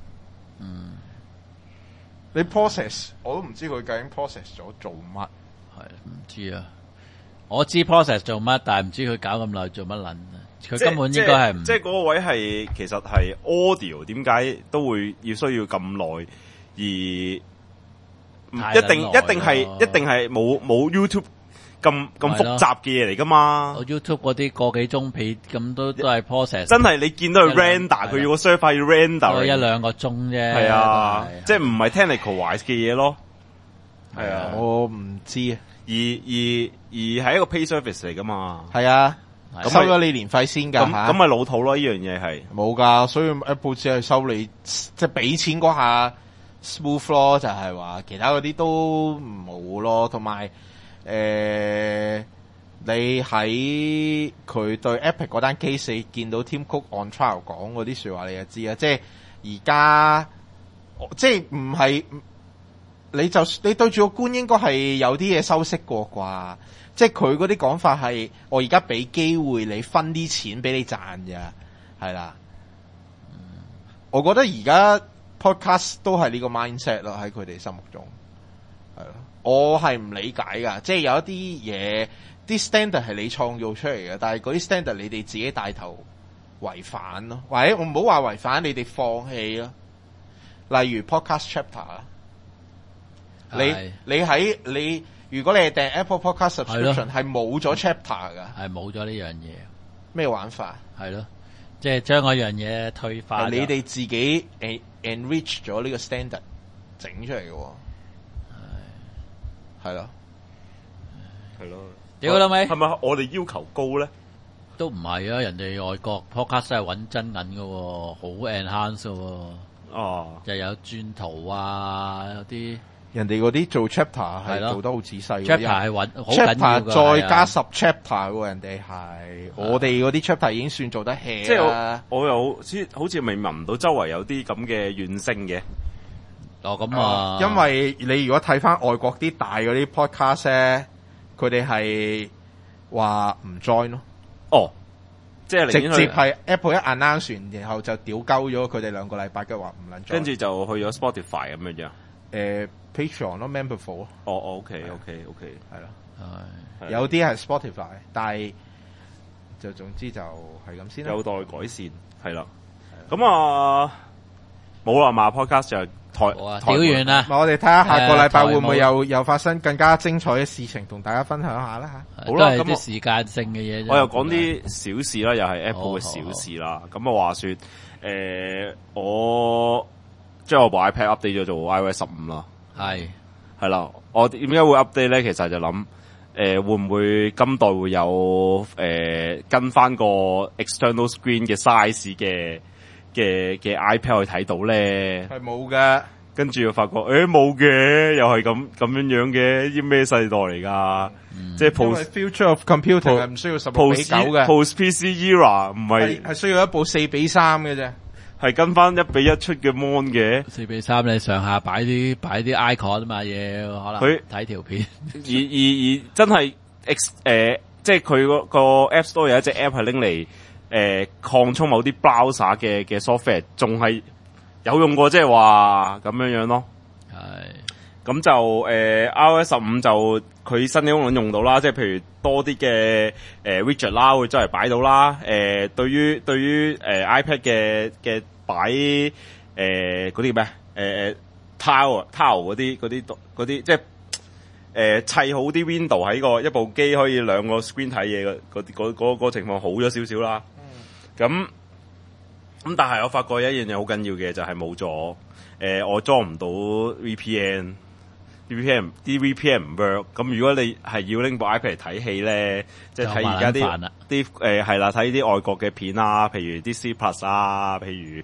你 process 我都唔知佢究竟 process 咗做乜， 係唔知啊？我知 process 做乜，但係唔知佢搞咁耐做乜撚啊？佢根本應該係唔即係嗰個位係其實係 audio 點解都會需要咁耐，而一定係冇 YouTube 咁複雜嘅嘢嚟噶嘛？ 我 YouTube 嗰啲個幾鐘片咁都係 process， 真係你見到佢 render，佢要個 server 要 render 1-2個鐘啫。 係啊，即係唔係 technical wise 嘅嘢咯。係啊， 我唔知啊。 而係一個 pay service 嚟噶嘛？ 係啊，收咗你年費先噶。 咁咪老土咯？呢樣嘢係冇噶，所以 Apple 只係收你即係俾錢嗰下 smooth 咯，就係話其他嗰啲都冇咯，同埋。你喺佢對 Epic 嗰單 case 見到 Tim Cook on trial 講嗰啲說話，你就知啊！即係而家，即係唔係你對住個官應該係有啲嘢修飾過啩？即係佢嗰啲講法係我而家俾機會你分啲錢俾你賺咋，係啦。我覺得而家 podcast 都係呢個 mindset 咯，喺佢哋心目中係咯。我係唔理解噶，即係有一啲嘢，啲 standard 係你創造出嚟嘅，但係嗰啲 standard 你哋自己帶頭違反咯，或者我唔好話違反，你哋放棄咯。例如 podcast chapter 啦，你如果你係訂 Apple Podcast subscription 係冇咗 chapter 噶， 係冇咗呢樣嘢。咩玩法？ 係咯，即係將嗰樣嘢退化。 你哋自己 enrich 咗呢個 standard 整出嚟嘅。係咯， 係咯， 屌啦咪， 係咪我哋要求高咧？ 都唔係啊，人哋外國 podcast 係揾真銀嘅，好 enhance 嘅， 哦， 又有轉圖啊，有啲人哋嗰啲做 chapter 係做得好仔細 ，chapter 係好緊要 chapter 再加10 chapter 喎，人哋係我哋嗰啲 chapter 已經算做得 hea 即係我又好似未聞唔到周圍有啲咁嘅怨聲嘅。 咁啊， 因為你如果睇翻外國啲大嗰啲 podcast 咧，佢哋係話唔 join 咯。 哦，即係直接係 Apple 一 announce 完，然後就屌鳩咗佢哋2個禮拜嘅話唔能 join， 跟住就去咗 Spotify 咁樣樣。 Patreon 咯 ，Memberful 咯。 OK， 係咯，有啲係 Spotify， 但係就總之就係咁先啦。 有待改善，係啦。咁啊，冇啦嘛 ，podcast 就屌完啦。 我哋睇下下個禮拜會唔會又發生更加精彩嘅事情，同大家分享下啦吓。 好啦，咁啲時間性嘅嘢， 我又講啲小事啦，又係 Apple 嘅小事啦。咁啊，話說我將我部 iPad update 咗做 iOS 15啦。係啦，我點解會 update 咧？其實就諗會唔會今代會有跟翻個 external screen 嘅 size 嘅 iPad 去睇到咧？ 係冇嘅。 跟住我發覺冇嘅，又係咁樣樣嘅，啲咩世代嚟㗎？即係 future of computing 係唔需要16:9嘅 post PC era 唔係需要一部4:3嘅啫。 係跟翻1:1出嘅 mon 嘅 4:3，你上下擺啲 icon 啊嘛嘢，可能佢睇條片。 而真係即係佢個 App Store 有一隻 app 係拎嚟擴充某啲 browser 嘅 software， 仲係有用過，即係話咁樣樣咯。係咁就iOS 15就佢新嘅功能用到啦，即係譬如多啲嘅widget 啦，會真係擺到啦。對於iPad 嘅擺嗰啲咩tile 嗰啲即係砌好啲 window 喺一部機可以兩個 screen 睇嘢嘅嗰個情況好咗少少啦。咁但係我發覺有一樣嘢好緊要嘅就係冇咗我裝唔到 VPN。啲 VPN 唔 work， 咁如果你係要拎部 iPad 嚟睇戲咧，即係睇而家啲係啦，睇啲外國嘅片啊，譬如 Disney Plus 啊，譬如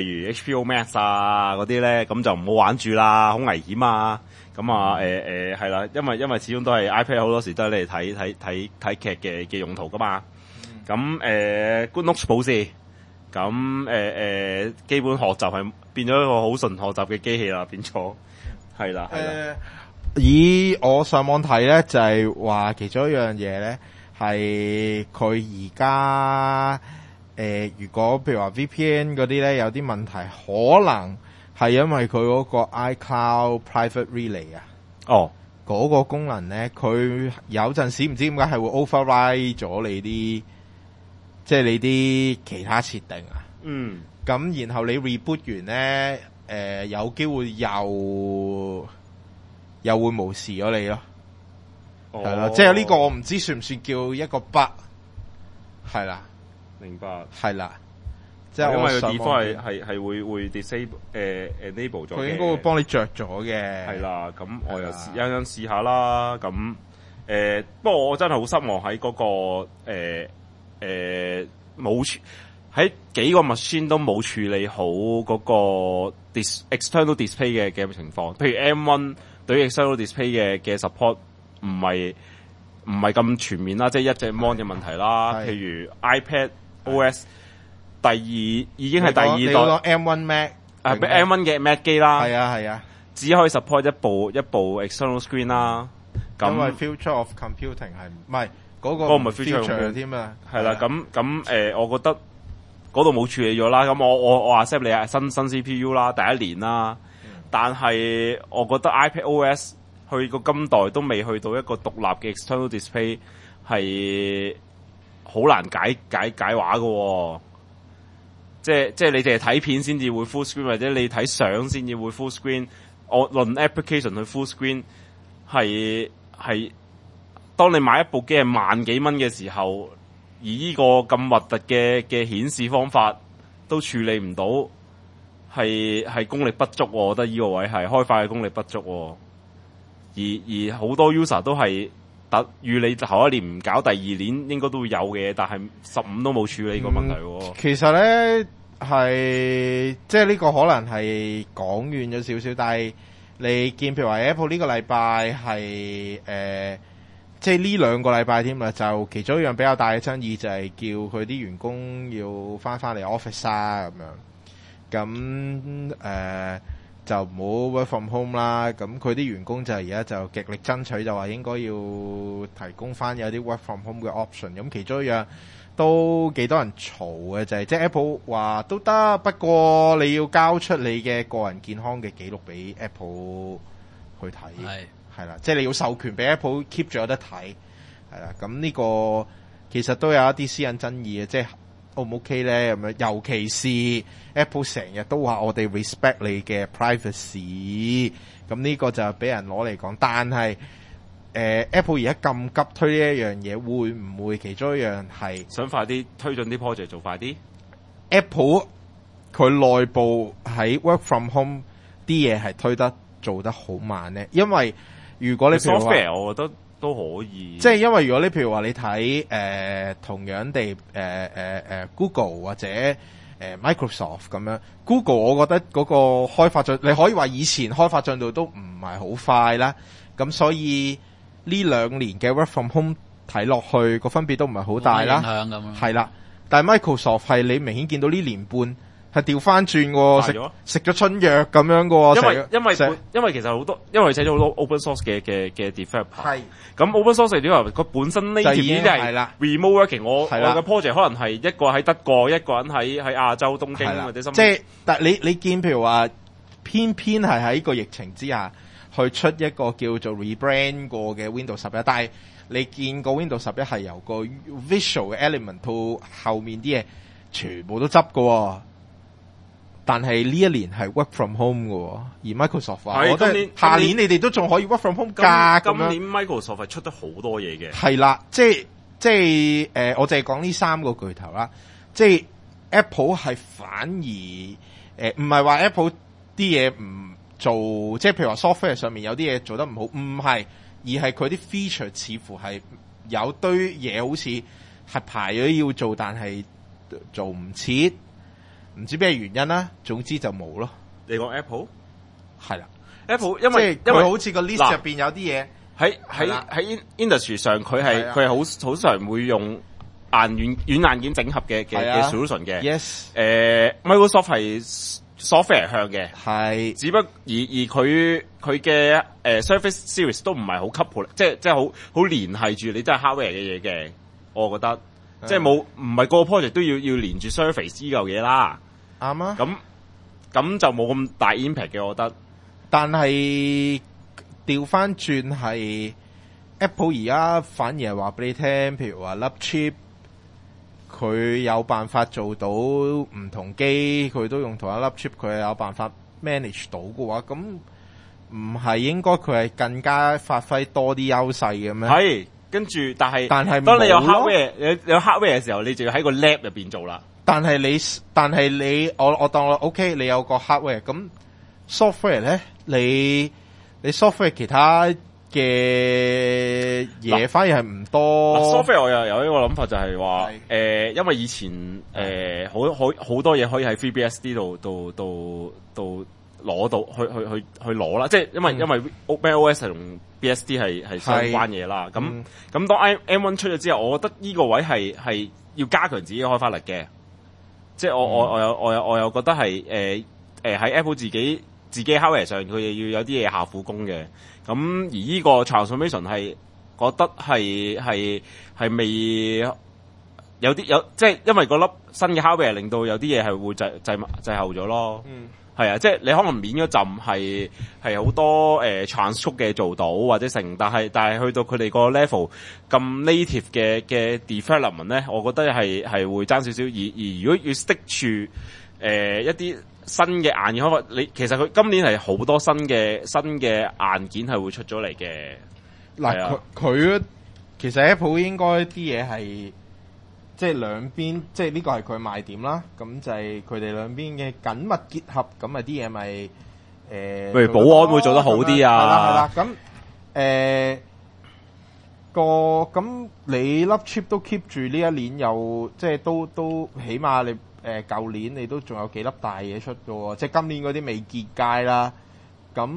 HBO Max 啊嗰啲咧，咁就唔好玩住啦，好危險啊！咁啊係啦，因為始終都係 iPad 好多時都係你嚟睇劇嘅用途噶嘛。咁Good Notes 保持，咁基本學習係變咗一個好純學習嘅機器啦，變咗。係啦， 以我上網睇咧，就係話其中一樣嘢咧，係佢而家如果譬如話 VPN 嗰啲咧有啲問題，可能係因為佢嗰個 iCloud Private Relay 啊，嗰個功能咧，佢有陣時唔知點解係會 override 咗你啲，即係你啲其他設定啊。咁然後你 reboot 完咧。有機會又會無視咗你咯，係啦，即係呢個我唔知算唔算叫一個 bug， 係啦， 明白， 係啦，即係因為個 default 係會 disable enable 咗，佢應該會幫你着咗嘅， 係啦，咁我又試下啦，咁不過我真係好失望喺嗰個冇喺幾個 machine 都冇處理好嗰個 external display 嘅情況，譬如 M1 對於 external display 嘅 support 唔係咁全面啦，即係一隻 mon 嘅問題啦。譬如 iPad OS 已經係第二代 M1 Mac M1 嘅 Mac 機啦， 係啊， 只可以 support 一部 external screen 啦。咁因為 future of computing 係唔係嗰個唔係 future 添啊？ 係啦，咁我覺得。嗰度冇處理咗啦，咁我 accept 你係新 CPU 啦，第一年啦，但係我覺得 iPad OS 去個今代都未去到一個獨立嘅 external display 係好難解話喎。即係你淨係睇片先至會 full screen，或者你睇相先至會 full screen。我論 application 去 full screen 係當你買一部機係萬幾蚊嘅時候。而呢個咁核突嘅顯示方法都處理唔到，係功力不足，我覺得呢個位係開發嘅功力不足。而好多 user 都係預你頭一年唔搞，第二年應該都會有嘅，但係15都冇處理個問題。 其實咧係即係呢個可能係講遠咗少少，但係你見譬如話 Apple 呢個禮拜係即係呢2個禮拜添啦，就其中一樣比較大嘅爭議就係叫佢啲員工要翻嚟 office 啊咁樣，咁就唔好 work from home 啦。咁佢啲員工就而家就極力爭取，就話應該要提供翻有啲 work from home 嘅 option。咁其中一樣都幾多人嘈嘅就係即係 Apple 話都得，不過你要交出你嘅個人健康嘅記錄俾 Apple 去睇。係啦，即係你要授權俾 Apple keep 住有得睇，係啦。咁呢個其實都有一啲私隱爭議嘅，即係 O 唔 OK 咧咁樣。尤其是 Apple 成日都話我哋 respect 你嘅 privacy，咁呢個就俾人攞嚟講。但係Apple 而家咁急推呢一樣嘢，會唔會其中一樣係想快啲推進啲 project 做快啲 ？Apple 佢內部喺 work from home 啲嘢係推得做得好慢咧，因為如果你譬如話 software， 我覺得都可以。 即係因為如果你譬如話你睇同樣地Google 或者Microsoft 咁樣 ，Google 我覺得嗰個開發進，你可以話以前開發進度都唔係好快啦。咁所以呢2年嘅 work from home 睇落去個分別都唔係好大啦。係啦，但係 Microsoft 係你明顯見到呢年半。係調翻轉喎，食咗春藥咁樣喎。 因為其實好多，因為寫咗好多 open source 嘅 developer。 係。 咁 open source 點話？佢本身呢條已經係 remote working。我嘅 project 可能係一個喺德國，一個人喺亞洲東京或者深圳。 即係，但係你見譬如話，偏係喺個疫情之下去出一個叫做 rebrand 過嘅 Windows 11，但係你見個 Windows 11係由個 visual element 到後面啲嘢全部都執喎。但係呢一年係 work from home 喎，而 Microsoft 話，我覺得下年你哋都仲可以 work from home 㗎。 今年 Microsoft 係出得好多嘢嘅。 係啦，即係我淨係講呢3個巨頭啦。即係 Apple 係反而唔係話 Apple 啲嘢唔做，即係譬如話 software 上面有啲嘢做得唔好，唔係，而係佢啲 feature 似乎係有堆嘢好似係排咗要做，但係做唔切。唔知咩原因啦，總之就冇咯。 你講 Apple 係啦 ，Apple 因為好似個 list 入邊有啲嘢喺 industry 上，佢係好常會用軟硬件整合嘅 solution 嘅。 Yes， Microsoft 係 software 向嘅， 係只不過而佢嘅Surface Series 都唔係好 couple， 即係好連繫住你真係 hardware 嘅嘢嘅，我覺得。即係唔係個 project 都要連住 Surface 呢嚿嘢啦。 啱啊。 咁就冇咁大 impact 嘅，我覺得。 但係調翻轉係 Apple 而家反而係話俾你聽，譬如話粒 chip 佢有辦法做到唔同機，佢都用同一粒 chip，佢有辦法 manage 到嘅話，咁唔係應該佢係更加發揮多啲優勢嘅咩？ 係。跟住，但係當你有 hardware 嘅時候，你就要喺個 lab 入邊做啦。 但係你，我當我 OK，你有個 hardware，咁 software 咧，你 software 其他嘅嘢反而係唔多。 software 我又有一個諗法就係話，因為以前好多嘢可以喺 FreeBSD 度攞到去攞啦，即係因為 macOS 係同 BSD 係相關嘢啦。咁當 M1 出咗之後，我覺得呢個位係要加強自己嘅開發力嘅。即係我又覺得係喺 Apple 自己 hardware 上，佢又要有啲嘢下苦功嘅。咁而呢個 transformation 係覺得係未有啲即係因為嗰粒新嘅 hardware 令到有啲嘢係會滯後咗咯。係啊，即係你可能面嗰陣係好多transcode 嘅做到或者成，但係去到佢哋個 level 咁 native 嘅 development 咧，我覺得係會爭少少。而如果要 stick 住一啲新嘅硬件開發，其實佢今年係好多新嘅硬件係會出咗嚟嘅。 嗱，佢其實 Apple 應該啲嘢係。即係兩邊，即係呢個係佢賣點啦。咁就係佢哋兩邊嘅緊密結合，咁啊啲嘢咪譬如保安會做得好啲啊。 係啦。咁咁你粒 chip 都 keep 住呢一年又即係都起碼你舊年你都仲有幾粒大嘢出㗎喎。即係今年嗰啲未結界啦。 咁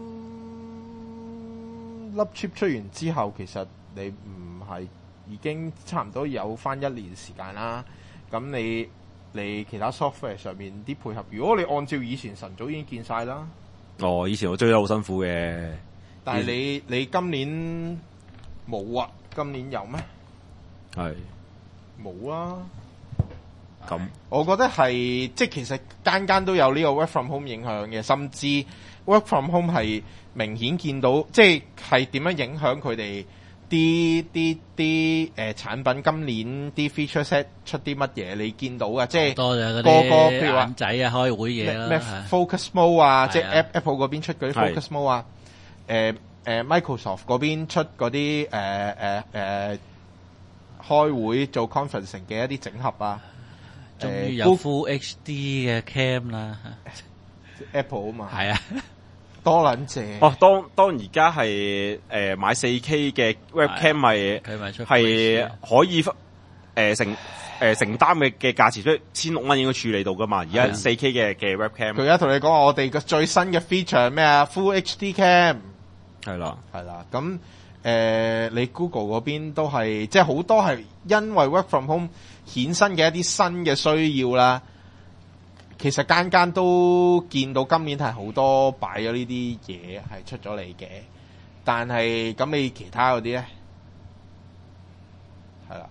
粒 chip 出完之後，其實你唔係已經差唔多有翻1年時間啦。咁你其他 software 上面啲配合，如果你按照以前晨早已經見晒啦。 哦，以前我追得好辛苦嘅， 但係你今年冇啊？今年有咩？ 係冇啊。 咁， 我覺得係即係其實間都有呢個 work from home 影響嘅，甚至 work from home 係明顯見到，即係點樣影響佢哋啲產品。今年啲 feature set 出啲乜嘢，你見到啊？即係多咗嗰個譬如話眼仔啊，開會嘢啦， 咩 focus mode 啊，即係 Apple 嗰邊出嗰啲 focus mode 啊，Microsoft 嗰邊出嗰啲開會做 conferencing 嘅一啲整合啊。 終於有 Full HD 嘅 cam 啦 ，Apple 啊嘛， 係啊， 多撚謝。 哦，當而家係買 4K 嘅 webcam 咪係可以承擔嘅價錢，所以1600蚊應該處理到噶嘛。而家 4K 嘅 webcam， 佢而家同你講我哋嘅最新嘅 feature 係咩啊 ？Full HD cam 係啦， 咁你 Google 嗰邊都係即係好多係因為 work from home 衍生嘅一啲新嘅需要啦。其實間都見到今年係好多擺咗呢啲嘢係出咗嚟嘅，但係咁你其他嗰啲咧係啦，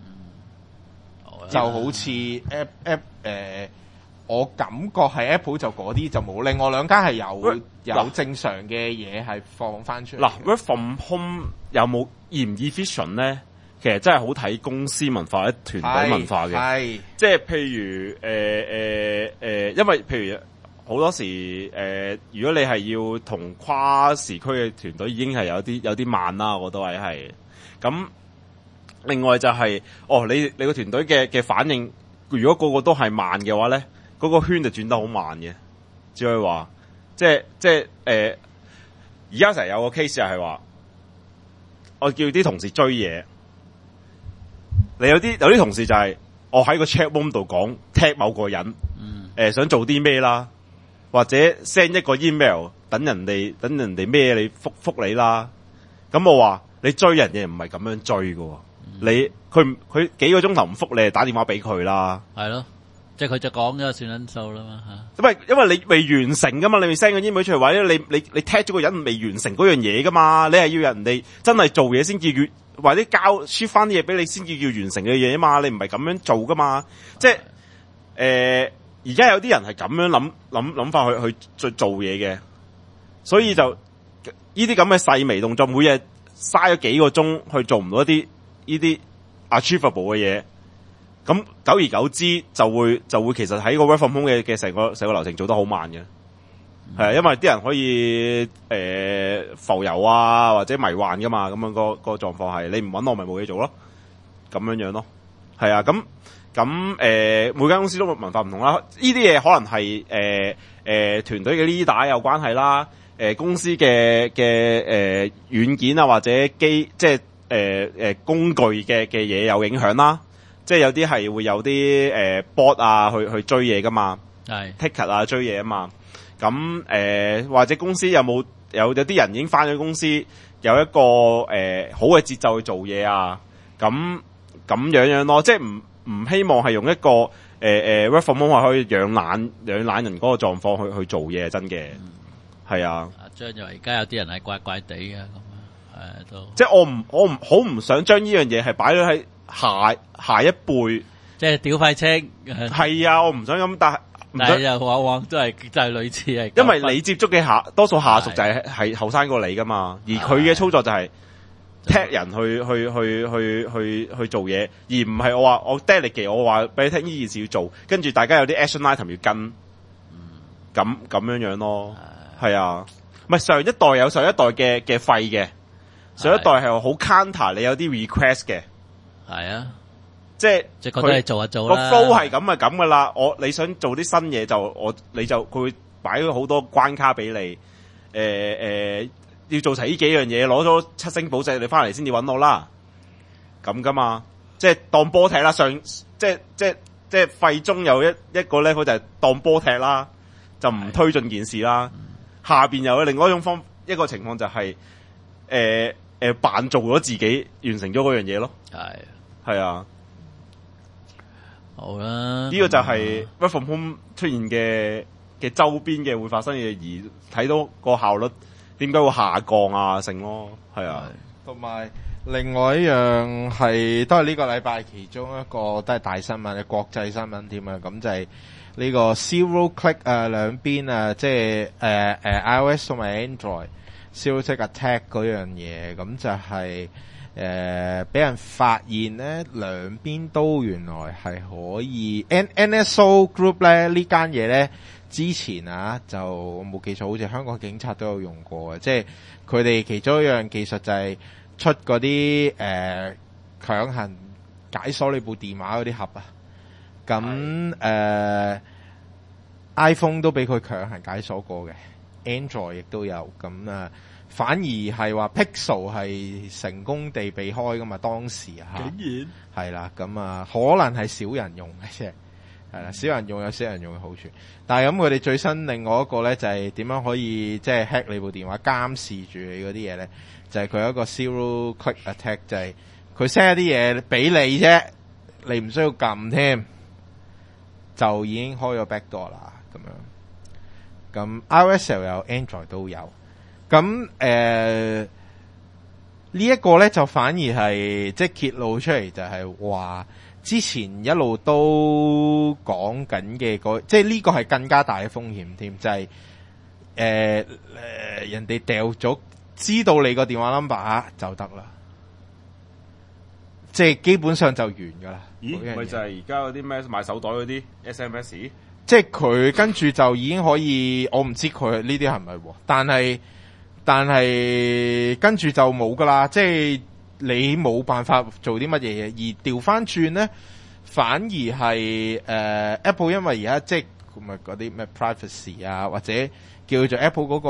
就好似我感覺係 Apple 就嗰啲就冇，另外兩間係有正常嘅嘢係放翻出嚟。 嗱 ，work from home 有冇易唔 efficient 咧？其實真係好睇公司文化、或者團隊文化嘅。即係譬如因為譬如好多時如果你係要同跨時區嘅團隊，已經係有啲慢啦，我覺得係。咁另外就係你個團隊嘅反應，如果個個都係慢嘅話咧，嗰個圈就轉得好慢嘅。只可以話，即係而家成日有個 case 就係話，我叫啲同事追嘢。你有啲同事就係我喺個 chat room 度講踢某個人，想做啲咩啦，或者 send 一個 email 等人哋咩你覆你啦。咁我話你追人嘅唔係咁樣追㗎，佢幾個鐘頭唔覆你，打電話俾佢啦。係咯， 即係佢就講咗算撚數啦嘛嚇。 因為你未完成噶嘛，你未 send 個 email 出嚟，或者你踢咗個人未完成嗰樣嘢噶嘛，你係要人哋真係做嘢先至或者交輸翻啲嘢俾你先叫完成嘅嘢啊嘛，你唔係咁樣做噶嘛。即係而家有啲人係咁樣諗法去做嘢嘅，所以就呢啲咁嘅細微動作，每日嘥咗幾個鐘去做唔到一啲呢啲 achievable 嘅嘢，咁久而久之就會其實喺個 work from home 嘅成個流程做得好慢嘅。係，因為啲人可以浮游啊，或者迷幻噶嘛，咁樣個狀況係你唔搵我咪冇嘢做咯，咁樣咯，係啊，咁每間公司都文化唔同啦，呢啲嘢可能係團隊嘅 leader 有關係啦，公司嘅軟件啊或者即係工具嘅嘢有影響啦，即係有啲係會有啲bot 啊去追嘢噶嘛，係 ticket 啊追嘢啊嘛。咁或者公司有啲人已經返咗公司，有一個好嘅節奏去做嘢啊，咁樣咯，即係唔希望係用一個work from home 可以養懶人嗰個狀況去做嘢，真嘅係啊。 阿張就話而家有啲人係怪怪地嘅咁都即係我好唔想將呢樣嘢係擺咗喺下一輩， 即係屌廢青係啊，我唔想咁，但係又往往都係就係類似係， 因為你接觸嘅多數下屬就係後生過你噶嘛，而佢嘅操作就係踢人去做嘢，而唔係我話我 delegate 我話俾你聽呢件事要做，跟住大家有啲 action item 要跟，咁樣咯，係啊，唔係上一代有上一代嘅廢嘅，上一代係好 counter 你有啲 request 嘅，係啊。即係覺得你做就做啦， 個 flow 係咁就咁噶啦。你想做啲新嘢佢會擺咗好多關卡俾你。要做齊呢幾樣嘢，攞咗7星寶石你翻嚟先至揾我啦。咁噶嘛，即係當波踢啦。即係廢中有一個 level 就係當波踢啦，就唔推進件事啦。 下邊有另外一個情況就係扮做咗自己完成咗嗰樣嘢咯。係啊， 好啦， 呢個就係 work from home 出現嘅周邊嘅會發生嘅嘢，而睇到個效率點解會下降啊成咯。係啊， 同埋另外一樣都係呢個禮拜其中一個都係大新聞嘅國際新聞添啊，咁就係呢個 Zero Click 兩邊啊，即係iOS 同埋 Android Zero Click Attack 嗰樣嘢，咁就係俾人發現咧，兩邊都原來係可以 NSO Group 咧呢間嘢咧，之前啊就冇記錯，好似香港警察都有用過嘅，即係佢哋其中一樣技術就係出嗰啲強行解鎖你部電話嗰啲盒啊，咁iPhone 都俾佢強行解鎖過嘅 ，Android 亦都有，咁反而係話 Pixel 係成功地避開噶嘛，當時嚇，竟然係啦，咁可能係少人用嘅啫，係啦，少人用有少人用嘅好處，但係咁佢哋最新另外一個咧就係點樣可以即係 hack 你部電話監視住你嗰啲嘢咧，就係佢有一個 Zero Click Attack， 就係佢 send 一啲嘢俾你啫，你唔需要撳添，就已經開咗 backdoor 啦，咁樣，咁 iOS 又有 Android 都有。咁呢一個咧就反而係即係揭露出嚟，就係話之前一路都講緊嘅即係呢個係更加大嘅風險添，就係人哋掉咗知道你個電話 number 就得啦，即係基本上就完噶啦。 咦？咪就係而家嗰啲咩賣手袋嗰啲 SMS， 即係佢跟住就已經可以，我唔知佢呢啲係咪，但係跟住就冇噶啦，即係你冇辦法做啲乜嘢嘢，而調翻轉咧，反而係Apple 因為而家即係咪嗰啲咩 privacy 啊，或者叫做 Apple 嗰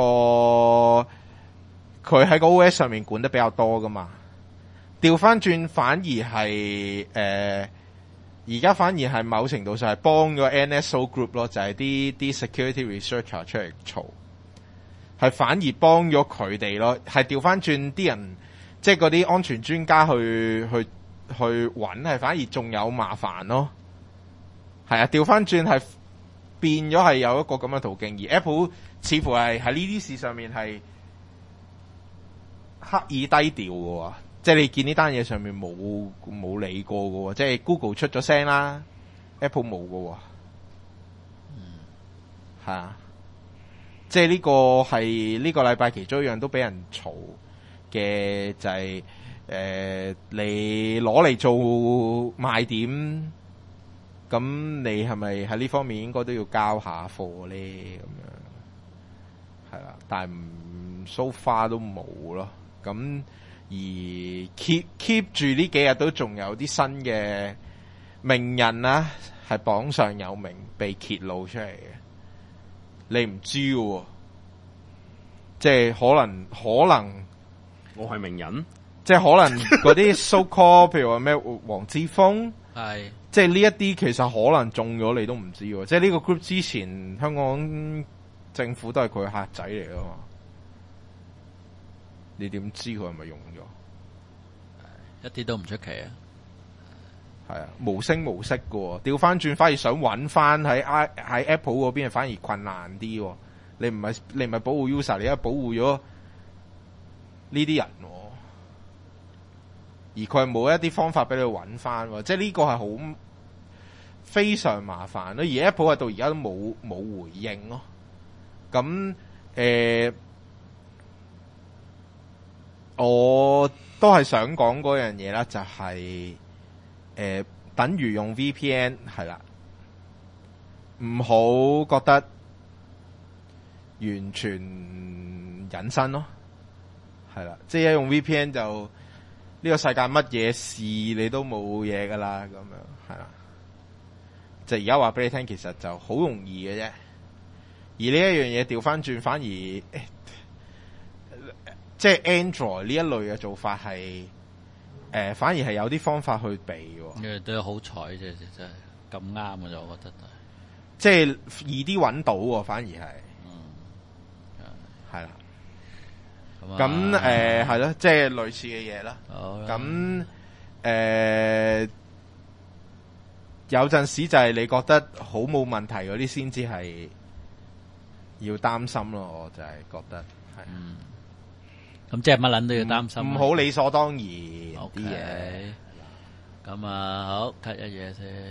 個佢喺個 OS 上面管得比較多噶嘛，調翻轉反而係而家反而係某程度上係幫咗 NSO Group 咯，就係啲 security researcher 出嚟嘈。係反而幫咗佢哋咯，係調翻轉啲人，即係嗰啲安全專家去揾，係反而仲有麻煩咯。係啊，調翻轉係變咗係有一個咁嘅途徑，而 Apple 似乎係喺呢啲事上面係刻意低調嘅喎，即係你見呢單嘢上面冇理過嘅喎，即係 Google 出咗聲啦 ，Apple 冇嘅喎，係啊。即係呢個係呢個禮拜其中一樣都俾人嘈嘅，就係你攞嚟做賣點，咁你係咪喺呢方面應該都要交下貨咧？咁樣係啦，但係so far都冇咯。咁而 keep 住呢幾日都仲有啲新嘅名人啊，係榜上有名被揭露出嚟嘅。你唔知喎，即係可能我係名人， 即係可能嗰啲 so call， 譬如話咩黃之鋒， 係即係呢一啲其實可能中咗你都唔知喎，即係呢個 group 之前香港政府都係佢客仔嚟噶嘛，你點知佢係咪用咗？ 一啲都唔出奇啊！ 係啊，無聲無息喎。調翻轉反而想揾翻喺 Apple 嗰邊，反而困難啲。你唔係保護 user， 你而家保護咗呢啲人，而佢係冇一啲方法俾你揾翻，即係呢個係好非常麻煩咯。而 Apple 係到而家都冇回應咯。咁我都係想講嗰樣嘢啦，就係等於用 VPN 係啦，唔好覺得完全隱身咯，係啦，即係用 VPN 就呢個世界乜嘢事你都冇嘢噶啦，咁樣係啦。就而家話俾你聽，其實就好容易嘅啫。而呢一樣嘢調翻轉，反而即係 Android 呢一類嘅做法係。反而係有啲方法去避喎， 都好彩啫，真係咁啱嘅啫，我覺得即係易啲揾到喎，反而係， 係啦。咁係咯，即係類似嘅嘢啦。咁有陣時就係你覺得好冇問題嗰啲先至係要擔心咯，我就係覺得係。 咁即係乜撚都要擔心， 唔好理所當然啲嘢。 咁好 cut 一嘢先。